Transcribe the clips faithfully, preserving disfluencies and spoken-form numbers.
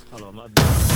علامت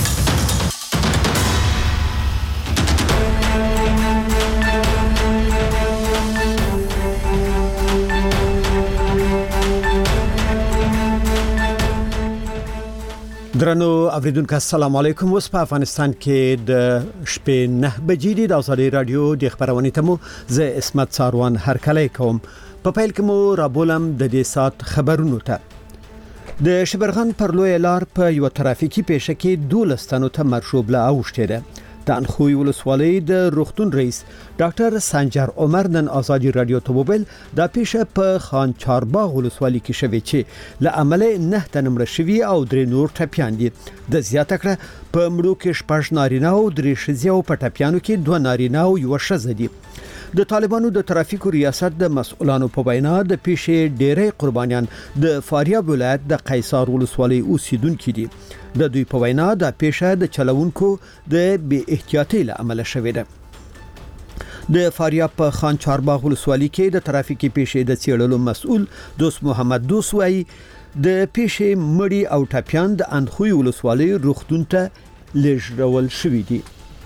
درنو اوریدونکو السلام علیکم. اوس په افغانستان کې د شپې نه بجې د ازادي رادیو د خبرونې تمو زه اسمت ساروان هرکلی کوم. په پیل کې مو رابولم د دې سات خبرونو ته. د شبرغان پر لوی لار په یو ترافیکي پیښه کې دولستانو ته مرشوبله اوښتې ده. د انخوی ولسوالۍ د روغتون رئیس ډاکټر سنجر عمر نن ازادي رادیو ته وویل دا پیښه په خان چارباغ ولسوالۍ کې شوې چې له عمله نه تنمر شوی او درې نور ټپیان دي. د زیاته کړه په مړو کې شپږ نارینه او درې ښځې او په ټپیانو کې دوه نارینه او یو ښځه دي. د طالبانو د ترافیکو ریاست د مسؤلانو په وینا د پیښې ډېرې قربانیان د فاریاب ولایت د قیصار ولسوالۍ اوسیدونکو دي. د دوی په وینا د پیښه د چلوونکو د بې احتیاطۍ له امله شوې ده. د فاریاب په خان چارباغ ولسوالۍ کې د ترافیکي پیښې د څېړلو مسؤل دوست محمد دوست وايي د پیښې مړي او ټپیان د انخوی ولسوالۍ روغتون ته لېږدول شوي دي.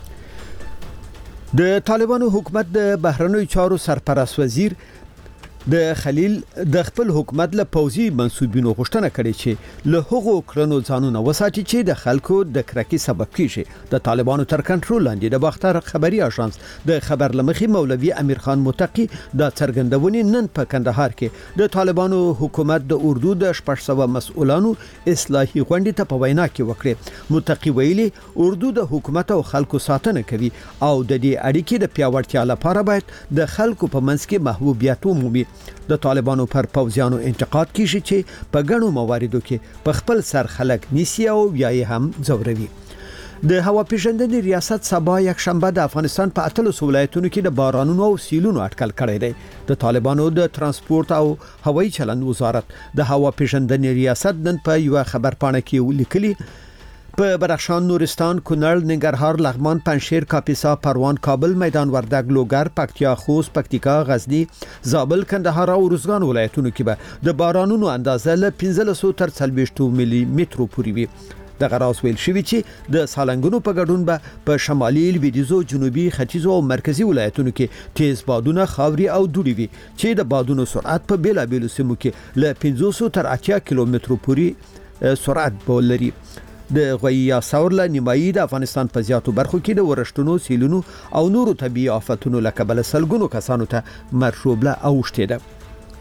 د طالبانو حکومت د بهرنیو چارو سرپرست وزیر د خلیل د خپل حکومت له پوځي منسوبینو غوښتنه کړې چې له هغو کړنو ځانونه وساتي چې د خلکو د کرکې سبب کیږي. د طالبانو تر کنټرول لاندې د باختر خبري اژانس د خبر لمخي مولوي امیر خان متقی د څرګندونې نن په کندهار کې د طالبانو حکومت د اردو د شپږ سوه مسؤلانو اصلاحي غونډې ته په وینا کې وکړه. متقی ویلي اردو د حکومت او خلکو ساتنه کوي او د دې اړیکې د پیاوړتیا لپاره باید د خلکو په منځ کې محبوبیت ومومي. د طالبانو پر پوځیانو انتقاد کیږي چې په غنو مواردو کې په خپل سر خلک نیسي او بیا یې هم ځوروي. د هوا پیژندنې ریاست سبا یک شنبه د افغانستان په اتلس ولایتونو کې د بارانونو او سیلونو اټکل کړی دی. د طالبانو د ترانسپورت او هوایي چلند وزارت د هوا پیژندنې ریاست نن په یو خبر پاڼه کې ولیکلي په بدخشان، نورستان، کونړ، ننګرهار، لغمان، پنجشیر، کاپیسا، پروان، کابل، میدان وردګ، لوګر، پکتیا، خوست، پکتیکا، غزنی، زابل، کندهار او روزګان ولایتونو کې به د بارانونو اندازه له پنځلس تر څلوېښت ملي مترو پورې وي. د غراس ویل شوی چې د سالنګونو په ګډون به په شمالي، لویدیځو، جنوبي، ختیځو او مرکزی ولایتونو کې تیز بادونه، خاوري او دوړې وي چې د بادونو سرعت په بیلا بیلو سیمو کې له پنځوس تر اتیا کیلومترو پورې سرعت بولري. د غوییا ثور له نیمایي د افغانستان په زیاتو برخو کې د ورښتونو، سیلونو او نورو طبي آفتونو له کبله سلګونو کسانو ته مرشوبله اوښتې ده.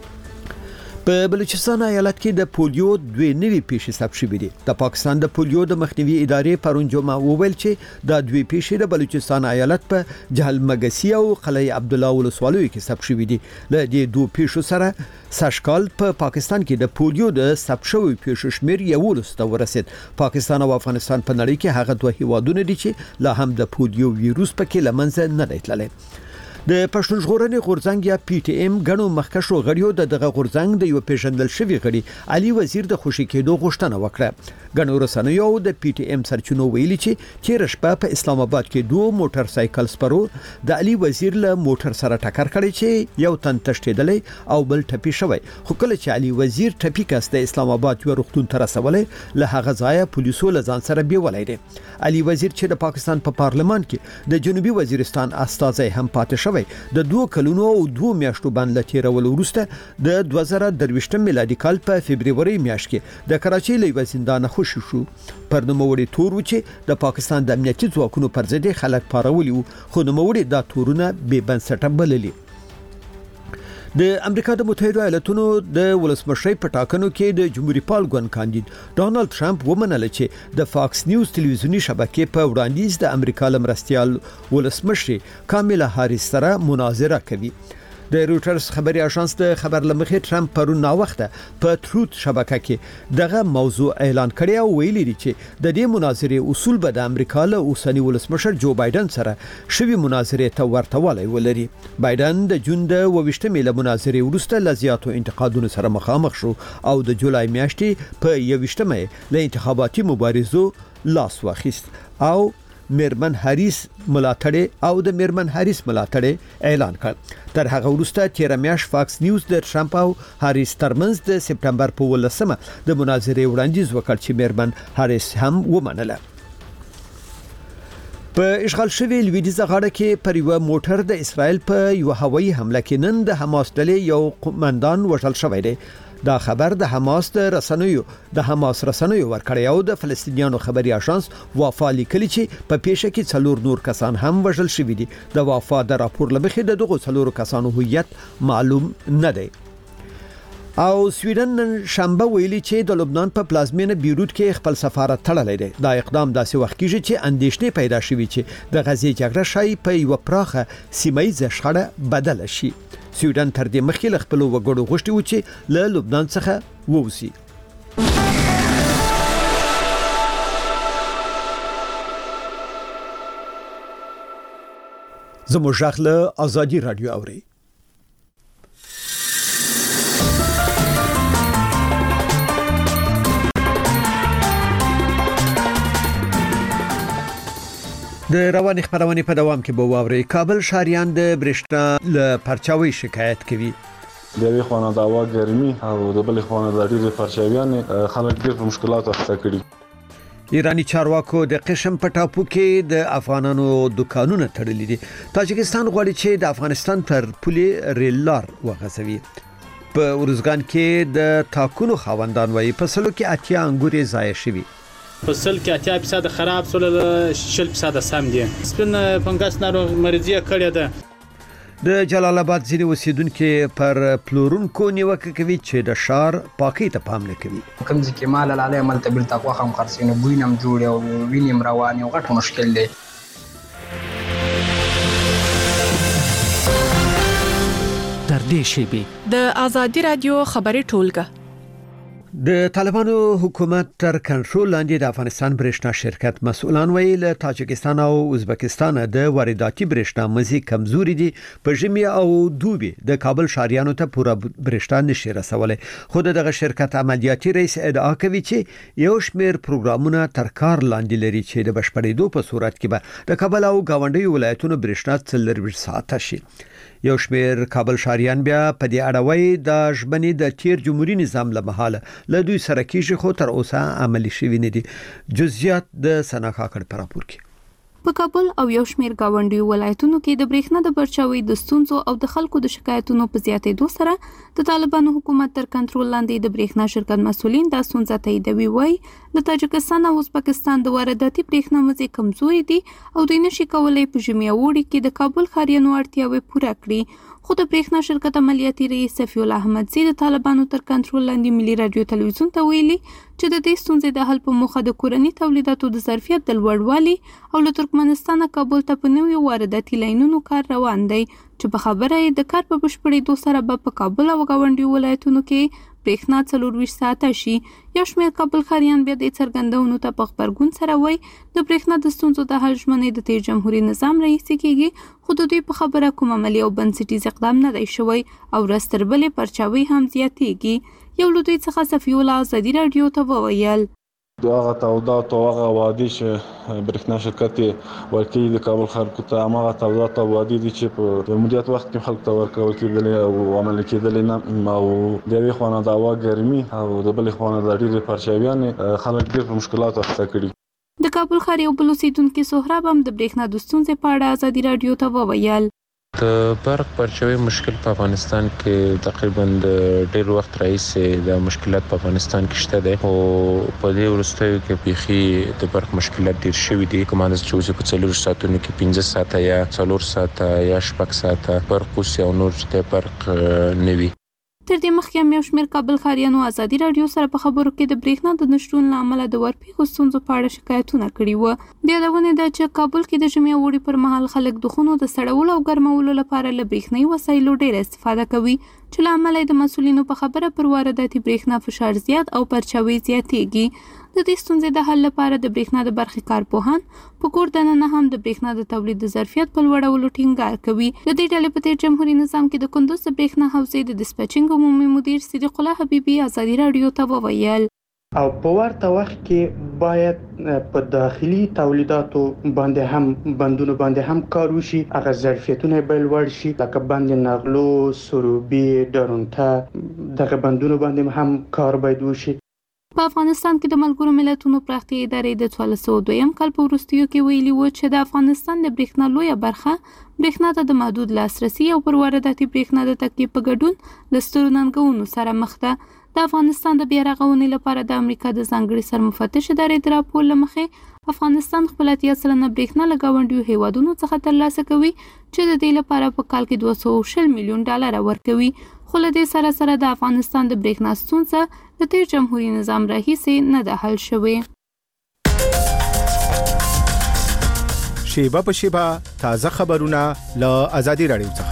په بلوچستان ایالت کې د پولیو دوه نوي پیښې ثبت شوې دي. د پاکستان د پولیو د مخنیوي ادارې پرون جمعه وویل چې د دوه پیښې د بلوچستان ایالت په جهل مګسی او قلعه عبد الله ولسوالیو کې ثبت شوې دي. له دې دوه پیښو سره سشکال په پا پاکستان کې د پولیو د ثبت شوی پیښو شمیر یولس ته ورسید. پاکستان او افغانستان په نړۍ کې هغه دوه هیوادونه دي چې لا هم د پولیو ویروس پکې لمنځه نه دی تللی. د پښتون ژغورنې غورځنګ یا پی ټی ایم غنو مخکښو غړیو د دغه غورځنګ د یو پیژندل شوی غړي علي وزیر د خوشی کېدو غوښتنه وکړه. غنو رسنیو د پی ټی ایم سرچینو ویلي چې تیر شپه په اسلام آباد کې دوه موټر سایکل سپرو د علي وزیر له موټر سره ټکر کړی چې یو تن تښتېدلی او بل ټپي شوی. خو کله چې علي وزیر ټپي کس د اسلام آباد یو روغتون ته رسولی له هغه ځایه پولیسو له ځان سره بیولای دي. علي وزیر چې د پاکستان په پا پارلمان کې د جنوبي وزیرستان استازی هم پاتې شوی د دوه کلونو او دوه میاشتو باندې تیرول وروسته د دوه زره درویشتم میلادي کال په فبرवरी میاشت کې د کراچۍ له زندان خوشی شو. پر نوموړي تور و چې د پاکستان د امنیتي ځواکونو پر ضد خلک پارولي وو، خو نوموړي دا تورونه بې بنسټه بللي. د امریکا د متحده ایالاتونو د ولسمشرۍ په ټاکنو کې د جمهوریت پال ګوند کاندید ډانلډ ټرمپ ومنل چې د فاکس نیوز ټلویزیونی شبکې په وړاندیز د امریکا لمرستیال ولسمشر کاملا هاریس سره مناظره کوي. د رويټرز خبري اژانس د خبر لمخې ټرمپ پرون نا وخته په تروت شبکه کې دغه موضوع اعلان کړی او ویلي دی چې د دې مناظرې اصول به د امریکا له اوسنی ولسمشر جو بایدن سره شوی مناظرې ته ورته والی ولري. بایدن د جون د اوویشتمې له مناظرې وروسته له زیاتو انتقادونو سره مخامخ شو او د جولای میاشتې په یوویشتمې له انتخاباتي مبارزو لاس واخیست او میرمن هاریس ملاتړ او د میرمن هاریس ملاتړ اعلان کړ. تر هغه وروسته تیر میاشت فاکس نیوز د ټرمپ او هاریس ترمنځ د سپټمبر په ولسمه د مناظرې وړاندیز وکړ چې میرمن هاریس هم ومنله. په اشغال شوی لویدیزه غاړه کې پر یو موټر د اسرائیل په یو هوایي حمله کې نن د حماس ډلې یو قومندان وژل شوی دی. دا خبر د حماس د رسنیو د حماس رسنیو ورکړی او د فلسطینیانو خبري اژانس وافا لیکلی چې په پیښه کې څلور نور کسان هم وژل شوی دي. د وافا د راپور لمخې د دغو څلورو کسانو هویت معلوم نه دی. او سویډن نن شنبه ویلي چې د لبنان په پلازمینه بیروت کې خپل سفارت تړلی دی. دا اقدام داسې وخت کېږي چې اندېښنې پیدا شوي چې د غزې جګړه شاید په یو پراخه سیمه شخړه بدله شي. سویډن تر دې مخکې له خپل وګړو غوښتي و چې له لبنان څخه ووځي. زموږ غږ له آزادي رادیو اوري. د رواني خبرونه په دوام کې به واوري. کابل شهريان د برېښنا له پرچاوي شکایت کوي. د یوې خوا د هوا ګرمي او د بلې خوا د ډېرې پرچاویان خلک ډېر په مشکلاتو اخته کړي. ایرانی چارواکو د قشم په ټاپو کې د افغانانو دکانونه تړلي دي. تاجکستان غواړي چې د افغانستان پر پولې ریل لار وغځوي. په ورزګان کې د تاکونو خاوندان وایي په سلو کې اتیا انګوري ضایع شوي. فصل کې اتیا فیصد خراب سول شل فیصد سم دي. سپین فنګس ناروغ مریضي کړی ده. د جلال آباد ځینې اوسیدونکو پر پلورونکو نیوکه کوي چې د شار پاکي ته پام نه کوي. کوم ځکه مال لاله عمل ته بل تقوا هم خرڅینه بوینم جوړ او وینم روان یو غټ مشکل دی. تر دې شیبې د آزادي رادیو خبري ټولګه. د طالبانو حکومت تر کنټرول لاندې د افغانستان برېښنا شرکت مسؤلان ویلي له تاجکستان او ازبکستان د وارداتي برېښنا مزي کمزوري دي. په ژمي او دوبي د کابل شهريانو ته پوره برېښنا نشي رسولای. خو دغه شرکت عملیاتي رئیس ادعا کوي چې یو شمېر پروګرامونه تر کار لاندې لري چې د بشپړېدو په صورت کې به د کابل او گاونډي ولایتونو برېښنا څلور ساعته شي. یو شمېر کابل شهريان بیا په دې اړه وایي د ژبنې د تیر جمهوریت نظام له مهاله له دوی سره کېږي خو تر اوسه عملی شوی نه دي. جزئیات د سنا کاکړ پر راپور کې. په کابل او یو شمېر گاونډي ولایتونو کې د برېښنا د پرچاوي د ستونزو او د خلکو د شکایتونو په زیاتېدو سره د طالبانو حکومت تر کنټرول لاندې د برېښنا شرکت مسؤلین د ستونزې تاییدوي. وایي د تاجکستان او ازبکستان د وارداتي برېښنا مزي کمزوري دي او دوی نشي کولای په ژمي او اوړي کې د کابل ښاریانو اړتیاوې پوره کړي. خو د برېښنا شرکت عملیاتي رئیس صفی الله احمدزی د طالبانو تر کنټرول لاندې ملي رادیو تلویزیون ته ویلي چې د دې ستونزې د حل په موخه د کورني تولیداتو د ظرفیت د لوړوالي او له ترکمنستان کابل ته په نویو وارداتي لاینونو کار روان دی چې په خبره یې د کار په بشپړېدو سره به په کابل او گاونډي ولایتونو کې برېښنا څلور ساعته شي. یو شمېر کابل ښاریان بیا د څرګندونو ته په خبرګون سره وایي د برېښنا د ستونزو د حل ژمنې د تیر جمهوریت نظام رئیس کېږي خو د دوی په خبره کوم عملي او بنسټیز اقدام نه دی شوی او ورځ تر بلې پرچاوي هم زیاتېږي. یو له دوی څخه صفی الله آزادي رادیو ته وویل هغه تولیدات او هغه وادي چې برېښنا شرکت ورکوي د کابل خلکو ته هغه تولیدات او وادي دي چې په د مدیریت وخت کې خلکو ته ورکول کېدل او عمل کېدل نه او د یوې خوا د هوا ګرمي او د بلې خوا د ډېرې پرچاویان خلک ډېر په مشکلاتو اخته کړي. د کابل ښار یو بل اوسیدونکي سهراب هم د برېښنا د ستونزې په اړه آزادي رادیو ته وویل د برق پرچاوي مشکل په افغانستان کې تقریبا د ډېر وخت راهیسې د مشکلات په افغانستان کې شته دي او په دې وروستیو کې بيخي د برق مشکلات ډېر شوي دي. کومه چې اوس په څلور ساعتونو کې پنځه ساعته یا څلور ساعته یا شپږ ساعته برق اوس او نور چې برق نه وي. تر دې مخکې هم یو شمېر کابل ښاریانو آزادي رادیو سره په خبرو کې د برېښنا د نشتون له امله د ورپېښو ستونزو په اړه شکایتونه کړي وو. د یادونې ده چې کابل کې د ژمي او اوړي پر مهال خلک د خونو د سړولو او ګرمولو لپاره له برېښنايي وسایلو ډېره استفاده کوي چې له امله د مسؤلینو په خبره پر وارداتي برېښنا فشار زیات او پرچاوي زیاتېږي. د دې ستونزې د حل لپاره د برېښنا د برخې کارپوهان په کور دننه هم د برېښنا د تولید د ظرفیت په لوړولو ټینګار کوي. د دې ډلې په تیر جمهوریت نظام کې د کندوز د برېښنا حوزې د ډسپیچینګ عمومي مدیر صدیق الله حبیبي آزادي رادیو ته وویل او په ورته وخت کې باید په داخلي تولیداتو باندې هم بندونو باندې هم کار وشي، هغه ظرفیتونه به لوړ شي، لکه بند نغلو، سروبي، ډرونټه، دغه بندونو باندې هم کار باید وشي. په افغانستان کې د ملګرو ملتونو پراختیا ادارې د څوارلس سوه دویم کال په وروستیو کې ویلي و چې د افغانستان د برېښنا لویه برخه برېښنا ته د محدود لاسرسي او پر وارداتي برېښنا د تکیې په ګډون له سترو ننګونو سره مخ ده. د افغانستان د بیا رغونې لپاره د امریکا د ځانګړي سرمفتش ادارې د راپور له مخې افغانستان خپل اتیا سلنه برېښنا له ګاونډیو هیوادونو څخه ترلاسه کوي چې د دې لپاره په کال کې دوه سوه شل میلیون ډالر ورکوي. خو له دې سره سره د افغانستان د برېښنا ستونزه د تیر جمهوریت نظام راهیسې نه ده حل شوې. شیبه په شیبه تازه خبرونه له آزادي رادیو څخه.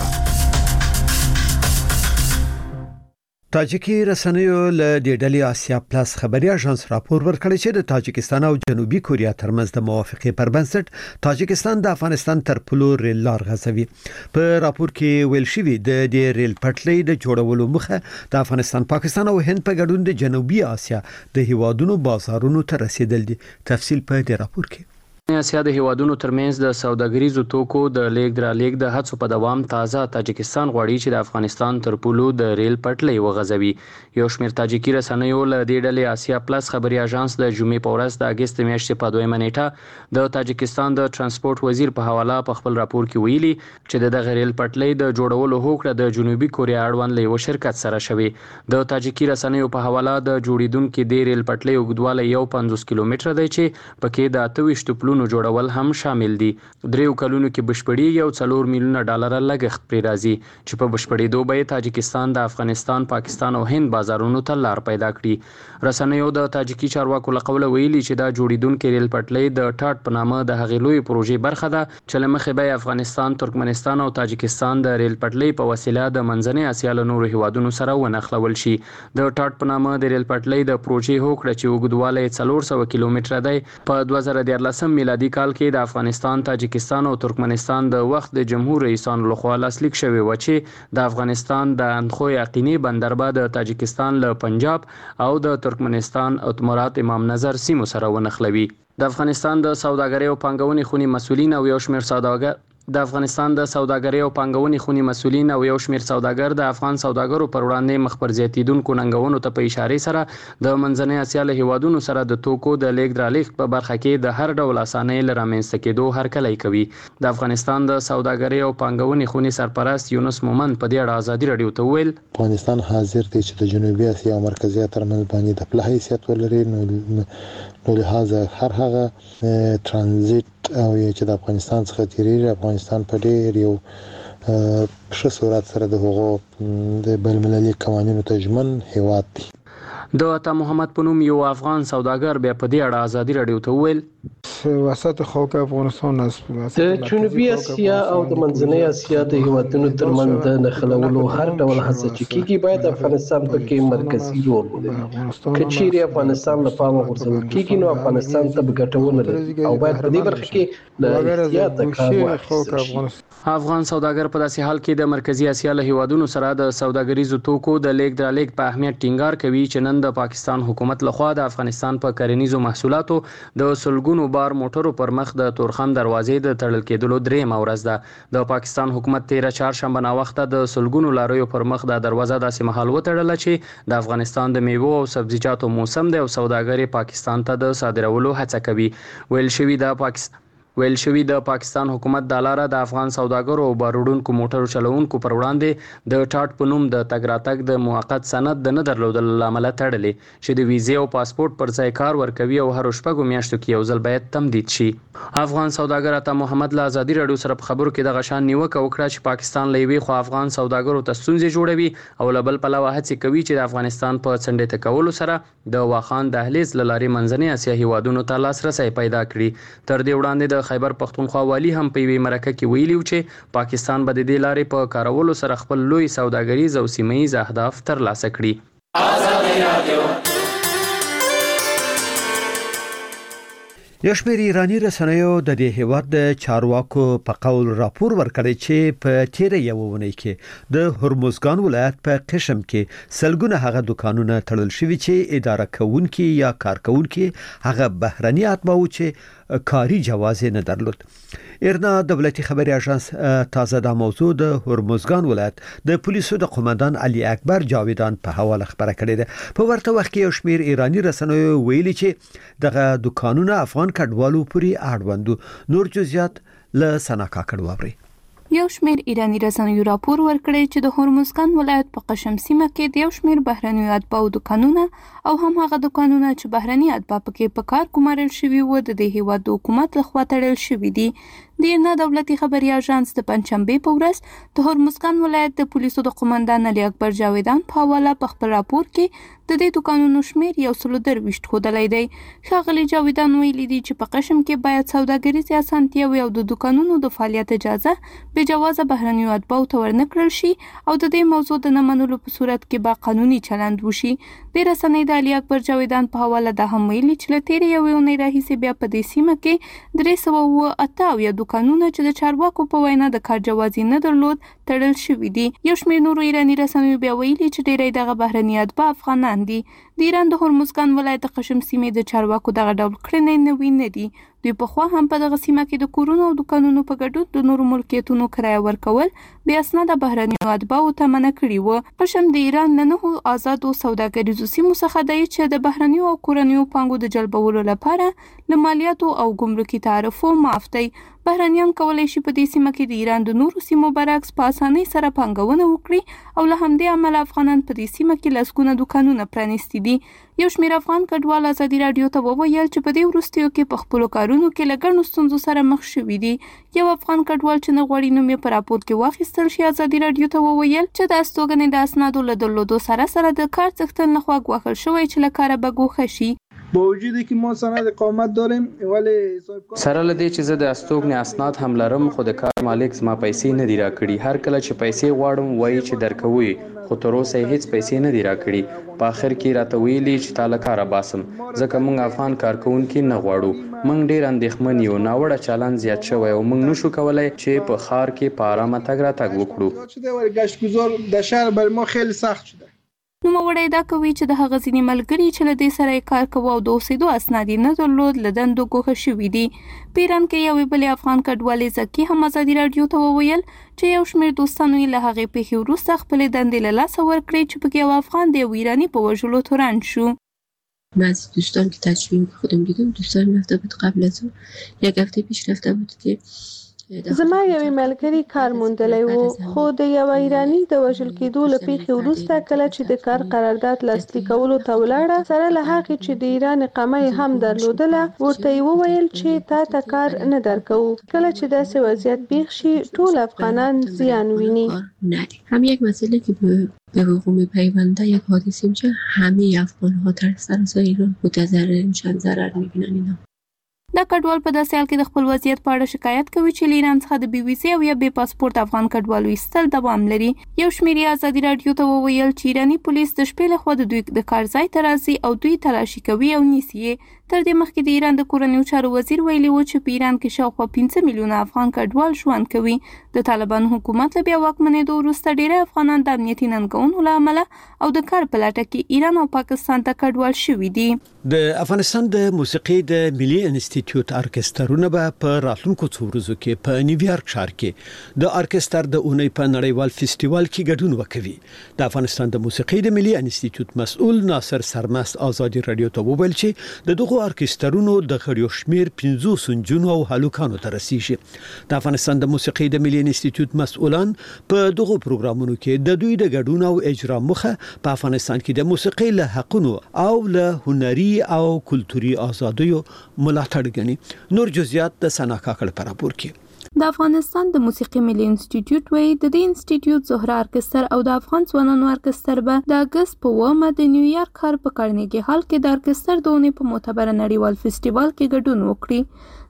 تاجیکي رسنیو له ډیډلي آسیا پلاس خبري اژانس راپور ورکړی چې د تاجکستان او جنوبي کوریا ترمنځ د موافقې پر بنسټ تاجکستان د افغانستان تر پلو ریل لار غځوي. په راپور کې ویل شوی د دې ریل پټلۍ د جوړولو مخه د افغانستان، پاکستان او هند په ګډون د جنوبي آسیا د هیوادونو بازارونو ته رسیدل دي. تفصیل په دې راپور کې. اسیا د هیوادونو ترمنځ د سوداګریزو توکو د لیږد رالېږد د هڅو په دوام تازه تاجکستان غواړي چې د افغانستان تر پولو د ریل پټلۍ وغځوي. یو شمېر تاجیکي رسنیو له دې ډلې آسیا پلس خبري اژانس د جمعې په ورځ د اگست میاشتې په دویمه نیټه د تاجکستان د ترانسپورت وزیر په حواله په خپل راپور کې ویلي چې د دغه ریل پټلۍ د جوړولو هوکړه د جنوبي کوریا اړوند له یو شرکت سره شوی. د تاجیکي رسنیو په حواله د جوړیدونکو د ریل پټلۍ اوږدوالی یو پنځوس کیلومتره دی چې پکې د اته ویشت پلونو جوړول هم شامل دي. دریو کلونو کې بشپړیږي او څلور میلیونه ډالر لګښت پرې راځي چې په بشپړېدو به تاجکستان د افغانستان، پاکستان او هند بازارونو ته لار پیدا کړي. رسنیو د تاجیکي چارواکو له قوله ویلي چې دا جوړیدونکو ریل پټلۍ د ټاټ په نامه د هغې لویې پروژې برخه ده چې له مخې به افغانستان، ترکمنستان او تاجکستان د ریل پټلۍ په وسیله د منځنۍ اسیا له نورو هیوادونو سره ونښلول شي. د ټاټ په نامه د ریل پټلۍ د پروژې هوکړه چې اوږدوالی څلور سوه کیلومتره دی په دوه زره دیارلسم میلادي کال کې د افغانستان، تاجکستان او ترکمنستان د وخت د جمهور رئیسانو لخوا لاسلیک شوی و چې د افغانستان د اندخو یقیني بندربه د تاجکستان له پنجاب او د ترکمنستان اتمرات امام نظر سیمو سره ونښلوي. د افغانستان د سوداګرۍ او پانګونې خونې مسؤلین او یو شمېر سوداګر د افغانستان د سوداګرۍ او پانګونې خونې مسؤلین او یو شمېر سوداګر د افغان سوداګرو پر وړاندې مخ پر زیاتیدونکو ننګونو ته په اشاره سره د منځنۍ اسیا له هیوادونو سره د توکو د لیږد رالېږد په برخه کې د هر ډول اسانۍ له رامنځته کېدو هرکلی کوي. د افغانستان د سوداګرۍ او پانګونې خونې سرپرست یونس مومند په دې اړه آزادي رادیو ته وویل افغانستان حاضر دی چې د جنوبي اسیا او مرکزي اسیا ترمنځ باندې د پله حیثیت ولري، نو لهذا هر هغه ترانزیت او چې د افغانستان څخه تیریږي افغانستان په ډېر یو ښه صورت سره د هغو د بین المللي قوانینو ته ژمن هیواد دی. د عطا محمد په نوم یو افغان سوداګر بیا په دې اړه آزادي رادیو ته وویل وسط خاک افغانستان است. د جنوبي اسیا او د منځنۍ اسیا د هیوادونو ترمنځ د نښلولو هر ډول هڅه چې کیږي باید افغانستان پکې مرکزي رول ولري. که چیرې افغانستان له پامه غورځول کیږي نو افغانستان ته به ګټه ونه لري او باید په دې برخه کې له احتیاطه کار واخیستل شي. افغان سوداګر په داسې حال کې د مرکزي اسیا له هیوادونو سره د سوداګریزو توکو د لیږد رالېږد په اهمیت ټینګار کوي چې نن د پاکستان حکومت لخوا د افغانستان په کرنیزو محصولاتو د سلګونو بار موټرو پر مخ د تورخم دروازې د تړل کېدلو درېیمه ورځ ده. د پاکستان حکومت تیره چهارشنبه ناوخته د سلګونو لاریو پر مخ د دروازه داسې مهال وتړله چې د افغانستان د میوو او سبزیجاتو موسم دی او سوداګر پاکستان ته د صادرولو هڅه کوي. ویل شوی د پاکستان ویل شوی د پاکستان حکومت د لاره د افغان سوداګرو او باروړونکو موټرو چلوونکو پر وړاندې د ټاټ په نوم د تګ راتګ د موقت سند د نه درلودلو له امله تړلې چې د ویزې او پاسپورت پر ځای کار ورکوي او هر شپږو میاشتو کې یو ځل باید تمدید شي. افغان سوداګر عطا محمد له آزادي رادیو سره په خبرو کې دغه شان نیوکه وکړه چې پاکستان له یوې خوا افغان سوداګرو ته ستونزې جوړوي او له بل پلوه هڅې کوي چې د افغانستان په څنډې ته کولو سره د واخان دهلیز له لارې منځنۍ اسیا هیوادونو ته لاسرسی پیدا کړي. تر دې وړاندې د خیبر پښتونخوا والی هم په یوې مرکه کې ویلي چې پاکستان به د دې لارې په کارولو سره خپل لوی سوداګریز او سیمه ییز اهداف ترلاسه کړي. یو شمېر ایرانی رسنیو د دې هیواد د چارواکو په قول راپور ورکړی چې په تیر یو ونی کې د هرمزګان ولایت په قشم کې سلګونه هغه دکانونه تړل شوي چې اداره کوونکي یا کارکونکي هغه بهرني اتباو چې کاری جواز نه درلود. ایرنا دولتي خبري اژانس تازه د موضوع د هرمزګان ولایت د پولیسو د قومندان علي اکبر جاویدان په حواله خبره کړې ده. په ورته وخت کې یو شمېر ایرانی رسنیو ویلي چې دغه دکانونه افغان کډوالو پورې اړوندو. نور جزئیات له سنا کاکړ واوري. یو شمېر ایرانی رسنیو راپور ورکړی چې د هرمزګان ولایت په قشم سیمه کې د یو شمېر بهرنیو اتباعو دکانونه او هم هغه دکانونه چې بهرني اتباع پکې په کار ګمارل شوي وو د دې هیواد د حکومت لخوا تړل شوي دي. د ایرنا دولتي خبري اژانس د پنځشنبه په ورځ د هرمزګان ولایت د پولیسو د قومندان علي اکبر جاویدان په حواله په خپل راپور کې د دې دکانونو شمېر یو سل درویشت ښودلی دی. ښاغلي جاویدان ویلي دي چې په قشم کې باید سوداګریزې اسانتیاوې او د دکانونو د فعالیت اجازه بې جوازه بهرنیو اتباعو ته ورنکړل شي او د دې موضوع د نه منلو په صورت کې به قانوني چلند وشي. د رسنۍ د علي اکبر جاویدان په حواله دا هم ویلي چې له تېرې یوې اونۍ راهیسې بیا په دې سیمه کې درې سوه اووه اته اویا دکانونه چې د چارواکو په وینا د کار جواز نه درلود تړل شوي دي. یو شمېر نورو ایراني رسنیو بیا ویلي چې ډېری دغه بهرني اتباع افغانان دي. د ایران د هرمزګان ولایت د قشم سیمې د چارواکو دغه ډول کړنې نوي نه دي. دوی پخوا هم په دغه سیمه کې د کورونو او دکانونو په ګډون د نورو ملکیتونو کرایه ورکول بې اسناده بهرنیو اتباعو ته منع کړي وو. قشم د ایران له نهو آزادو سوداګریزو سیمو څخه دی چې د بهرنیو او کورنیو پانګو د جلبولو لپاره له مالیاتو او ګمرکي تعرفو معاف دی. بهرنیان کولی شي په دې سیمه کې د ایران د نورو سیمو برعکس په اسانۍ سره پانګونه وکړي او له همدې امله افغانان په دې سیمه کې لسګونه دکانونه پرانیستي دي. یو شمېر افغان کډوال ازادي راډیو ته وویل چې په دې وروستیو کې په خپلو کارونو کې له ګڼو ستونزو سره مخ شوي دي. یو افغان کډوال چې نه غواړي نوم یې په راپور کې واخیستل شي ازادي راډیو ته وویل چې د استوګنې د اسنادو له درلودو سره سره د کار څښتن لخوا ګواښل شوی چې له کاره به ګوښه شي. با وجودی که ما سند اقامت داریم ولی سره لدی چې زه د استوګنې اسناد هم لرم خو د کار مالک زما پیسې نه دی راکړي. هر کله چې پیسې غواړم وایي چې درکوي خو تر اوسه هیڅ پیسې نه دی راکړي. په اخر کې راته ویلي چې تا له کاره باسم ځکه موږ افغان کارکونکي نه غواړو. موږ ډېر اندېښمن یو. ناوړه چلند زیات شوی او موږ نشو کولی چې په ښار کې په ارامه تګ راتګ وکړو. گشتگذار در شهر برای ما خیلی سخت شده. نوموړی دا کوي چې د هغه ځینې ملګري چې له دې سره یې کار کوه او د اوسېدو اسناد یې نه درلود له دندو ګوښه شوي دي. په ایران کې یوې بلې افغان کډوالې زکي هم ازادي راډیو ته وویل چې یو شمېر دوستانو یې له هغې پیښې وروسته خپلې دندې له لاسه ورکړې چې پکې یو افغان د یو ایراني په وژلو تورن شو. بعضی دوستان که تجربه خودم دیدم دوستان رفته بود قبل از اون یک هفته پیش رفته بود که زما یوې ملګري کار موندلی و خو د یو ایراني د وژل کېدو له پیښې وروسته کله چې د کار قرارداد لاسلیک کولو ته ولاړه سره له هغې چې د ایران اقامه یې هم درلودله ورته یې وویل چې تا ته کار نه درکوو. کله چې داسې وضعیت پیښ شي ټول افغانان زیان ویني. هم یک مسئله که به وقوع میپیونده یک حادثه میشه همه افغان‌ها در سراسر ایران متضرر میشن ضرر میبینن. اینا دا کډوال په داسې حال کې د خپل وضعیت په اړه شکایت کوي چې له ایران څخه د بي بي سي او یا بې پاسپورت افغان کډوالو ایستل دوام لري. یو شمېر یې ازادي راډیو ته وویل چې ایراني پولیس د شپې لخوا د دوی د کار ځای ته راځي او دوی تلاشي کوي او نیسي یې. تر دې مخکې د ایران د کورنیو چارو وزیر ویلي و چې په ایران کې شاوخوا پنځه میلیونه افغان کډوال ژوند کوي. د طالبانو حکومت له بیا واکمنېدو وروسته ډېری افغانان د امنیتي ننګونو له امله او د کار په لټه کې ایران او پاکستان ته کډوال شوي دي. د افغانستان د موسیقي د ملي انسټیټیوټ ارکسترونه به په راتلونکو څو ورځو کې په نیویارک ښار کې د ارکستر د اونۍ په نړیوال فستیوال کې ګډون وکوي. د افغانستان د موسیقي د ملي انسټیټیوټ مسؤل ناصر سرمست ازادي رادیو ته وویل چې د دغه ارکسترونو د غړیو شمیر پنځوس نجونو او هلوکانو ته رسیږي. د افغانستان د موسیقي د ملي انسټیټیوټ مسؤلان په دغه پروګرامونو کې د دوی د ګډون او اجرا مخه په افغانستان کې د موسیقي له حقونو او له هنري او کلتوري ازادیو ملاتړ غني. نور جزئیات د سنا کاکړ پر راپور کې. د افغانستان د موسیقي ملي انسټیټیوټ وایي د دې انسټیټیوټ زهره ارکستر او د افغان ځوانانو ارکستر به د اگست په اوومه د نیویارک ښار په کارنیګي هال کې د ارکستر د اونۍ په معتبره نړیوال فستیوال کې ګډون وکړي.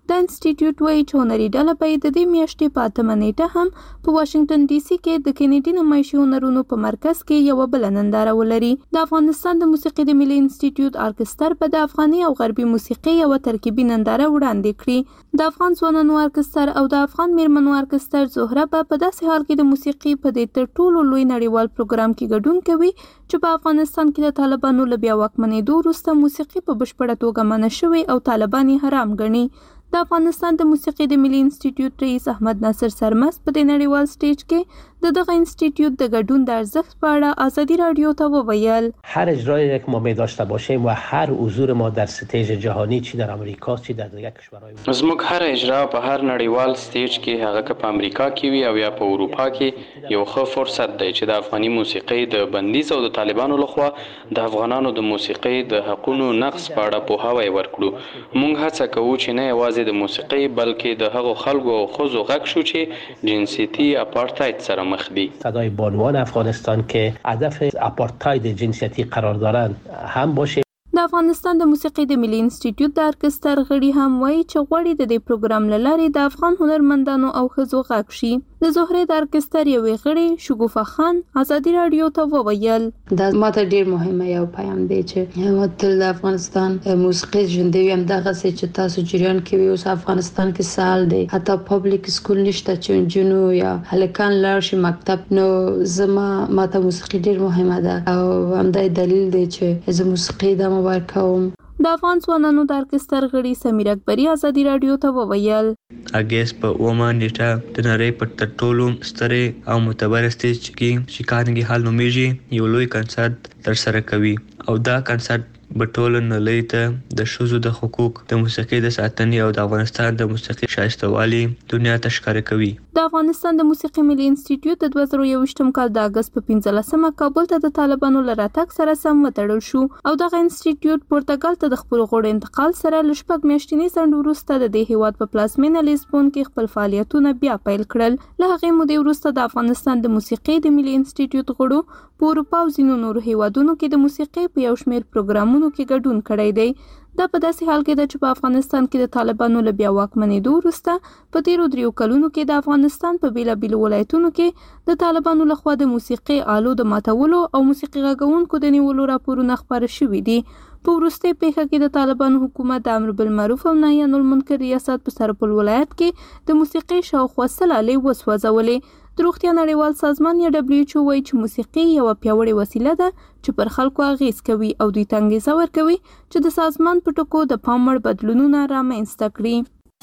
دا انسټیټیوټ وایي چې هنري ډله به د دې میاشتې په اتمه نیټه هم په واشنگټن ډي سي کې د کینیډي نمایشي هنرونو په مرکز کې یوه بله ننداره ولري. د افغانستان د موسیقي د ملي انسټیټیوټ ارکستر به د افغاني او غربي موسیقي یوه ترکیبي ننداره وړاندې کړي. د افغان ځوانانو ارکستر او د افغان میرمنو ارکستر زهره به په داسې حال کې د موسیقي په دې تر ټولو لوی نړیوال پروګرام کې ګډون کوي چې په افغانستان کې د طالبانو له بیا واکمنېدو وروسته موسیقي په بشپړه توګه منع شوې او طالبان یې حرام ګڼي. د افغانستان د موسیقي د ملي انسټیټیوټ رئیس احمد ناصر سرمست په دې نړیوال سټیج کې د دغه انسټیټیوټ د ګډون د ارزښت په اړه ازادي رادیو ته وویل. هر اجرایی که ما می داشته باشیم و هر حضور ما در ستیج جهانی چی در امریکا چی در دیگر کشورهای زموږ هر اجرا په هر نړیوال سټیج کې هغه که په امریکا کې وي او یا په اروپا کې یو ښه فرصت دی چې د افغاني موسیقي د بندیز او د طالبانو لخوا د افغانانو د موسیقي د حقونو نقض په اړه پوهاوی ورکړو. موږ هڅه کوو چې نه یوازې د موسیقي بلکې د هغو خلکو او ښځو غږ شو چې جنسیتي اپارتاید سره مخ دي. صدای بانوان افغانستان که هدف اپارتاید جنسیتی قرار دارند هم باشه. د افغانستان د موسیقي د ملي انسټیټیوټ د ارکستر غړي هم وایي چې غواړي د دې پروګرام له لارې د افغان هنرمندانو او ښځو غږ شي. د زهرې د ارکستر یوې غړي شګوفه خان ازادي رادیو ته وویل. دا ماته ډیر مهمه یو پیام دی چې تل د افغانستان موسیقي ژوندۍ وي. همدغسې چې تاسو جریان کې وي اوس افغانستان کې سال دی حتی پبلیک سکول نشته چې نجونو یا هلکان لاړ شي مکتب. نو زما ماته موسیقي ډیر مهمه ده او همدا دلیل دی چې زه موسیقي د ورکوم. د افغان ځوانانو د ارکستر غړي سمیر اکبري ازادي رادیو ته وویل. اګست په اومه نیټه د نړۍ په تر ټولو سترې او معتبر سټیج کې چې کارنګي هال نومیږي یو لوی کنسرت ترسره کوي او دا کنسرت په ټوله نړۍ ته د ښځو د حقوق د موسیقي د ساتنې او د افغانستان د موسیقي شایستوالي دنیا ته ښکاره کوي. د افغانستان د موسیقي ملي انسټیټیوټ د دوه زره یوویشتم کال د اګست په پنځلسمه کابل ته د طالبانو له راتګ سره سم وتړل شو او دغه انسټیټیوټ پرتګال ته د خپل غړو انتقال سره له شپږ میاشتني ځنډ وروسته د دې هیواد په پلازمینه لیسبون کې خپل فعالیتونه بیا پیل کړل. له هغې مودې وروسته د افغانستان د موسیقي د ملي انسټیټیوټ غړو په اروپا او ځینو نورو هیوادونو کې د موسیقي په یو شمېر پروګرامونو کې ګډون کړی دی. دا په داسې حال کې ده چې په افغانستان کې د طالبانو له بیا واکمنېدو وروسته په تیرو دریو کلونو کې د افغانستان په بیلابیلو ولایتونو کې د طالبانو لخوا د موسیقي آلو د ماتولو او موسیقي غږونکو د نیولو راپورونه خپاره شوي دي. په وروستۍ پیښه کې د طالبانو حکومت د امر بالمعروف او نهي عن المنکر ریاست په سرپل ولایت کې د موسیقي شاوخوا سل آلې وسوځولې. د روغتیا نړیوال سازمان یا دبلیو ایچ او وایي چې موسیقي یوه پیاوړې وسیله ده چې پر خلکو اغیز کوي او دوی ته انګیزه ورکوي چې د سازمان په ټکو د پام وړ بدلونونه رامنځته کړي.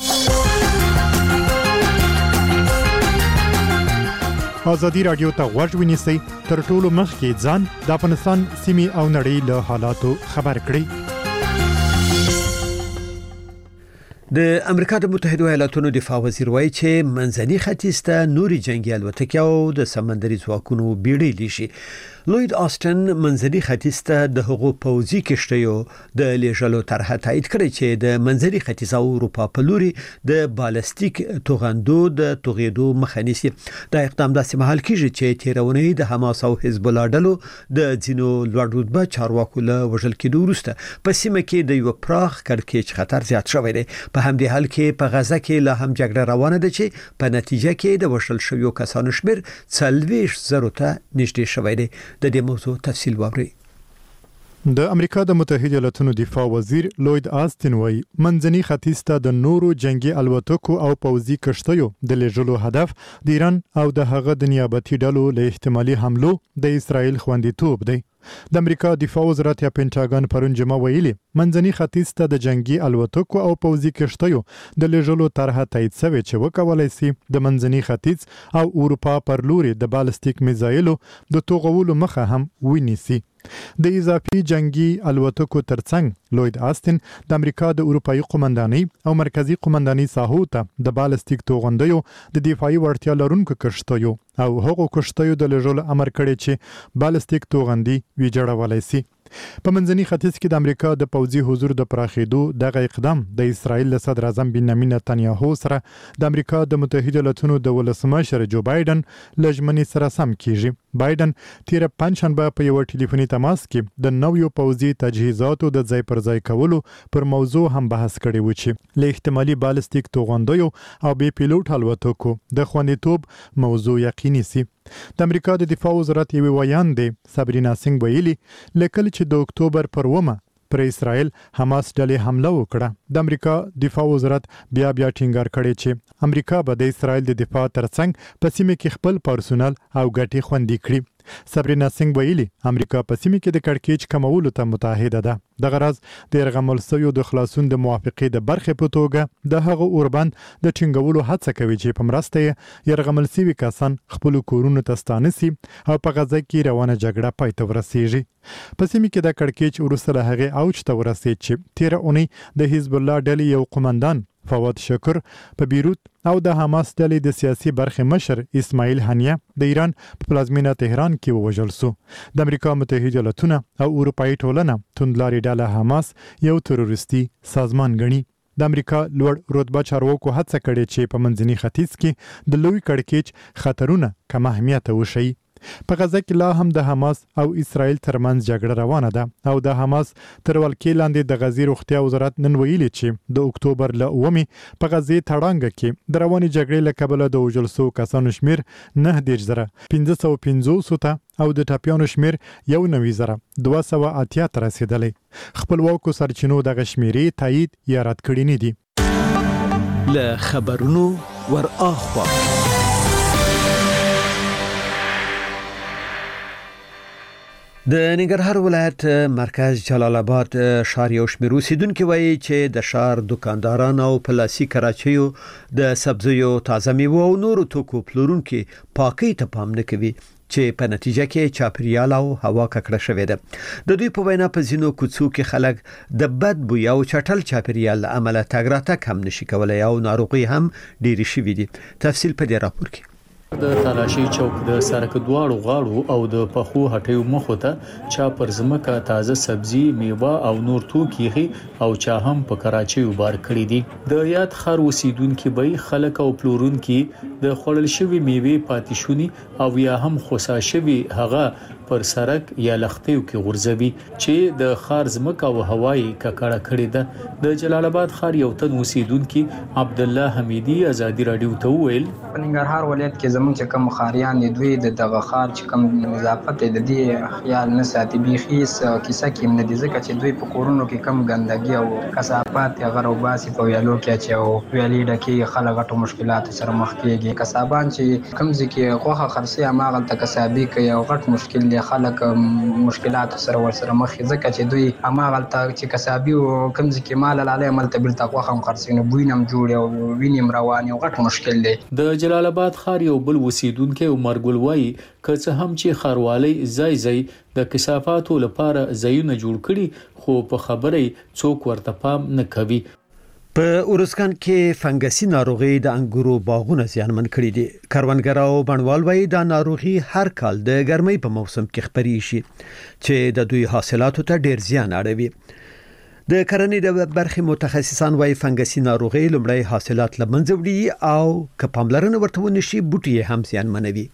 ازادي رادیو ته غوږ ونیسئ تر ټولو مخکې ځان د افغانستان سیمې او نړۍ له حالاتو خبر کړئ. د امریکا د متحده ایالاتونو دفاع وزیر وایي چې منځني ختیځ ته نوري جنگي الوتکې او د سمندري ځواکونو بیړۍ لیشي. لوید آستن منځني ختیځ ته د هغو پوځي کشتیو د لیږلو طرحه تایید کړې چې د منځني ختیځ او اروپا په لوري د بالستیک توغندو د توغېدو مخه نیسي. دا اقدام داسې مهال کیږي چې تیرونې د حماس او حزب الله ډلو د ځینو لوړ رتبه چارواکو له وژل کېدو وروسته په سیمه کې د یو پراخ کړکېچ خطر زیات شوی دی. په همدې حال کې په غزه کې لا هم جګړه روانه ده چې په نتیجه کې د وژل شویو کسانو شمیر څلوېښت زرو ته نږدې شوی دی. د دې موضوع تفصیل واورئ. د امریکا د متحده ایالاتونو دفاع وزیر لوید آستن وایي منځني ختیځ ته د نورو جنگي الوتکو او پوځي کشتیو د لیږلو هدف د ایران او د هغه د نیابتي ډلو له احتمالي حملو د اسرائیل خوندیتوب دی. د امریکا دفاع وزارت یا پینټاګن پرون جمعه ویلي منځني ختیځ ته د جنگي الوتکو او پوځي کشتیو د لیږلو طرحه تایید شوې چې وکولای شي د منځني ختیځ او اروپا پر لوري د بالستیک میزایلو د توغولو مخه هم ونیسي. د اضافي جنگي الوتکو ترڅنګ لوید آستن د امریکا د اروپאי قومندانۍ او مرکزی قومندانۍ ساحو ته د بالستیک توغندیو د دفاعي وړتیا لرونکو کشتیو او هغو کشتیو د لیږلو امر کړی چې بالستیک توغندي ویجاړولای شي. په منځني ختیځ کې د امریکا د پوځي حضور د پراخېدو دغه اقدام د اسرائیل له صدر اعظم بنیامین نتنیاهو سره د امریکا د متحده ایالاتونو د ولسمشر جو بایدن له ژمنې سره سم کیږي. بایدن تیر پنځشنبه په یو ټلیفوني تماس کې د نویو پوځي تجهیزاتو د ځای پر ځای کولو پر موضوع هم بحث کړی و چې له احتمالي بالستیک توغندیو او بې پیلوټ الوتکو د خوندیتوب موضوع یقیني سي. د امریکا د دفاع وزارت یوه ویاندې سابرینا سینګ ویلي لیکل چې د اکتوبر پر اوومه پر اسرائیل حماس ډلې حمله وکړه. د امریکا دفاع وزارت بیا بیا ټینګار کړی چې امریکا به د اسرائیل د دفاع ترڅنګ په سیمه کې خپل پرسونل او ګټې خوندي کړي. سابرینا سینګ ویلي امریکا په سیمه کې د کړکېچ کمولو ته متحده ده. د غرض د یرغمل شویو د خلاصون د موافقې د برخې په توګه د هغو اوربند د ټینګولو هڅه کوي چې په مرسته یې یرغمل شوي کسان خپل کورونو ته ستانه سي او په غزه کې روانه جګړه پای ته ورسیږي. په سیمه کې د کړکېچ وروسته له هغې اوج ته ورسېد چې تیره اونۍ د حزب الله ډلې یو قومندان فواد شکر په بیروت او د حماس ډلې د سیاسي برخې مشر اسماعیل هنیه د ایران په پلازمینه تهران کې ووژل سو. د امریکا متحده ایالاتونه او اروپایي ټولنه توندلاري ډله حماس یو تروریستي سازمان ګڼي. د امریکا لوړ رتبه چارواکو هڅه کړې چې په منځني ختیځ کې د لوی کړکېچ خطرونه کم اهمیته وشي. په غزه کې لا هم د حماس او اسرائیل ترمنځ جګړه روانه ده او د حماس تر ولکې لاندې د غزې روغتیا وزارت نن ویلي چې د اکتوبر له اوومې په غزې تړانګه کې د روانې جګړې له کبله د وژل شوو کسانو شمېر نهه دېرش زره پنځه سوه پنځوسو ته او د ټپیانو شمېر یو نوي زره دوه سوه اتیا ته رسېدلی. خپلواکو سرچینو دغه شمېرې تایید یا رد کړي نه دي. له خبرونو ور اخوا د ننګرهار ولایت مرکز جلال آباد ښار یو شمېر اوسیدونکو وایي چې د ښار دکانداران او پلاسي کراچیو د سبزیو تازه میوه او نورو توکو پلورونکو پاکۍ ته پام نه کوي چې په نتیجه کې چاپیریال او هوا ککړه شوې ده. د دوی په وینا په ځینو کوڅو کې خلک د بد بوی او چټل چاپیریال له امله تګ راتګ هم نشي کولای او ناروغي هم ډېرې شوې دي. تفصیل په دې راپور کې. د تلاشي چوک د سرک دواړو غاړو او د پخو هټیو مخو ته چا پر ځمکه تازه سبزي میوه او نور توکي او چا هم په کراچۍ وبار کړی دي. د یاد خار اوسیدونکو به خلک او پلورونکو د خړل شوی میوه پاتیشونی او یا هم خوسا شوی هغه پر سرک یا لختیو کې غورځوي چې د خار ځمکه او هوایی ککړه کړې ده. د جلال آباد خار یو تن اوسیدونکو عبد الله حمیدی ازادي رادیو ته وویل په ننګرهار ولایت کې زموږ چې کوم خاریان دي دوی د دغه خار چې کوم نظافت د دې خیال نه ساتي بيخي کیسه کې نه دي ځکه چې دوی په کورونو کې کم ګندګي او کثافات هغه روباسي په ویالو کې چې او ویالې ډکه خلک غټو مشکلات سره مخ کېږي. کسابان چې کم ځکه غوخه خرسي اماغه ته کسابي کوي او غټ مشکل دي خلک مشکلات سره ور سره مخ ځکه چې دوی اماغه ته چې کسابي او کم ځکه مال لاله عمل ته بل تقوا هم خرسینه بوینم جوړ او وینم روان او غټ مشکل دی. د جلال آباد خار یو بل اوسیدونکو عمر ګل وای که څه هم چې خاروالي ځای ځای د کثافاتو لپاره ځایونه جوړ کړي خو په خبرې څوک ورته پام نه کوي. په اورسکان کې فنګسي ناروغي د انګورو باغونه زیانمن کړي دي. کروندګر او بڼوال وایي دا ناروغي هر کال د ګرمۍ په موسم کې خپري شي چې د دوی حاصلاتو ته ډیر زیان اړوي. د کرنې د برخې متخصصان وایي فنګسي ناروغي لومړی حاصلات له منځه وړي او که پاملرنه ورته ونشي بوټي هم زیانمنوي.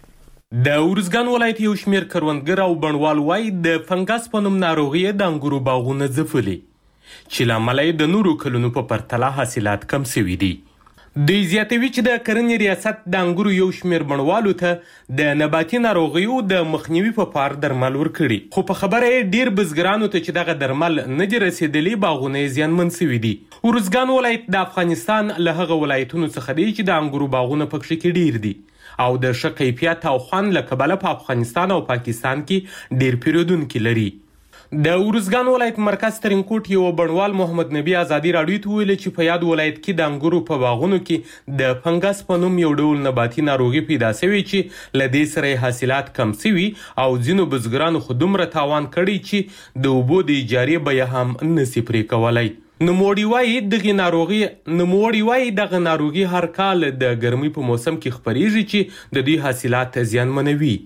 د اورزګان ولایت یو شمېر کروندګر او بڼوال وایي د فنګس په نوم ناروغي د انګورو باغونه ځپلي چې لامل یې د نورو کلونو په پرتله حاصلات کم شوي دي. دوی زیاتوي چې د کرنې ریاست د انګورو یو شمېر بڼوالو ته د نباتي ناروغیو د مخنیوي په پار درمل ورکړي خو په خبره یې ډیر بزګرانو ته چې دغه درمل نه دي رسېدلي باغونه یې زیانمن شوي دي. اورزګان ولایت د افغانستان له هغه ولایتونو څخه دی چې د انګورو باغونه پکښې کې ډیر دي او د ښه کیفیت او خوند له کبله په افغانستان او پاکستان کې ډیر پیرودونکي لري. د اورزګان ولایت مرکز ترینکوټ یو بڼوال محمد نبی ازادي راډیو ته ویل چې په یاد ولایت کې د انګورو په باغونو کې د فنګس په نوم یو ډول نباتي ناروغي پیدا شوې چې له دې سره حاصلات کم شوي او ځینو بزګرانو خو دومره تاوان کړی چې د اوبو د اجارې بیه هم نشي پرې کولی. نوموړي وایي دغه ناروغي نوموړي وایي دغه ناروغي هر کال د ګرمۍ په موسم کې خپریږي چې د دوی حاصلات زیانمنوي.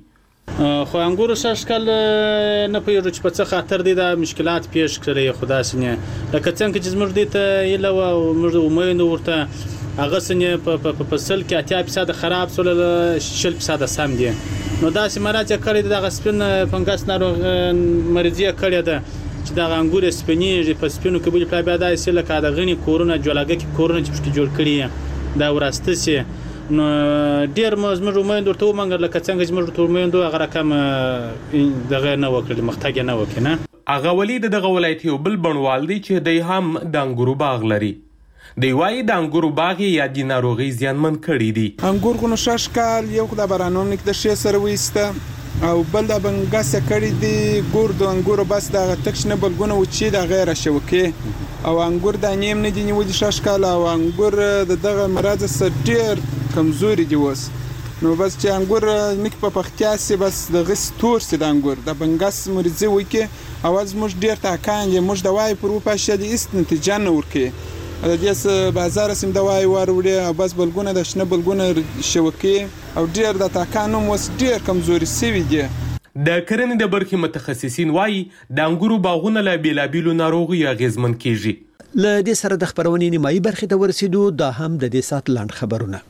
خو انګور شاشکل نه پیږي چې په څه خاطر دي د مشکلات پیښ کړي خدا سينه لکه څنګه چې زموږ دي ته یله او موږ امید ورته هغه سنې په فصل کې اتیا فیصد خراب سول شل فیصد سم دي نو دا سیمراج کړي د غسپن فنګس ناروغ مریضي کړي ده چې دا انګور سپینیږي په سپینو کې بل پلا بیا د سیل کا د غني کورونه جوړاګه کې کورونه چې جوړ کړي دا وراسته سي نو ډیر مزمر امید ورته ومنګر لکه څنګه چې موږ ته امید هغه رقم دغه نه وکړي مختګ نه وکړي هغه ولید دغه ولایت یو بل بڼوال دی چې د هم د انګورو باغ لري دی وایي د انګورو باغ یا د ناروغي زیانمن کړي دي انګور کو نو شاشکال یو د بارانوم نک د شې سره وېسته او بل د بنګاسه کړي دي ګور د انګورو بس د تکشنه بلګونه و چې د غیر شوکه او انګور د نیم نه دي نیول شاشکال او انګور د دغه مراد سره ډیر کمزوري دي وس نو بس چې انګور نک په پختیاسي بس د غس تور سي د انګور د بنګاس مریضي وکي اواز موږ ډیر تاکان موږ د وای پر په شدي است نتیجه نه ورکي د دې بازار سم د وای وروړي او بس بلګونه د شنه بلګونه شوکي او ډیر د تاکانو وس ډیر کمزوري سوي دي د کرنې د برخې متخصصین وایي د انګورو باغونه له بیلابیلو ناروغیو اغېزمن کیږي له دې سره د خبرونې نیمایي برخې ته ورسېدو دا هم د دې سات لاند خبرونه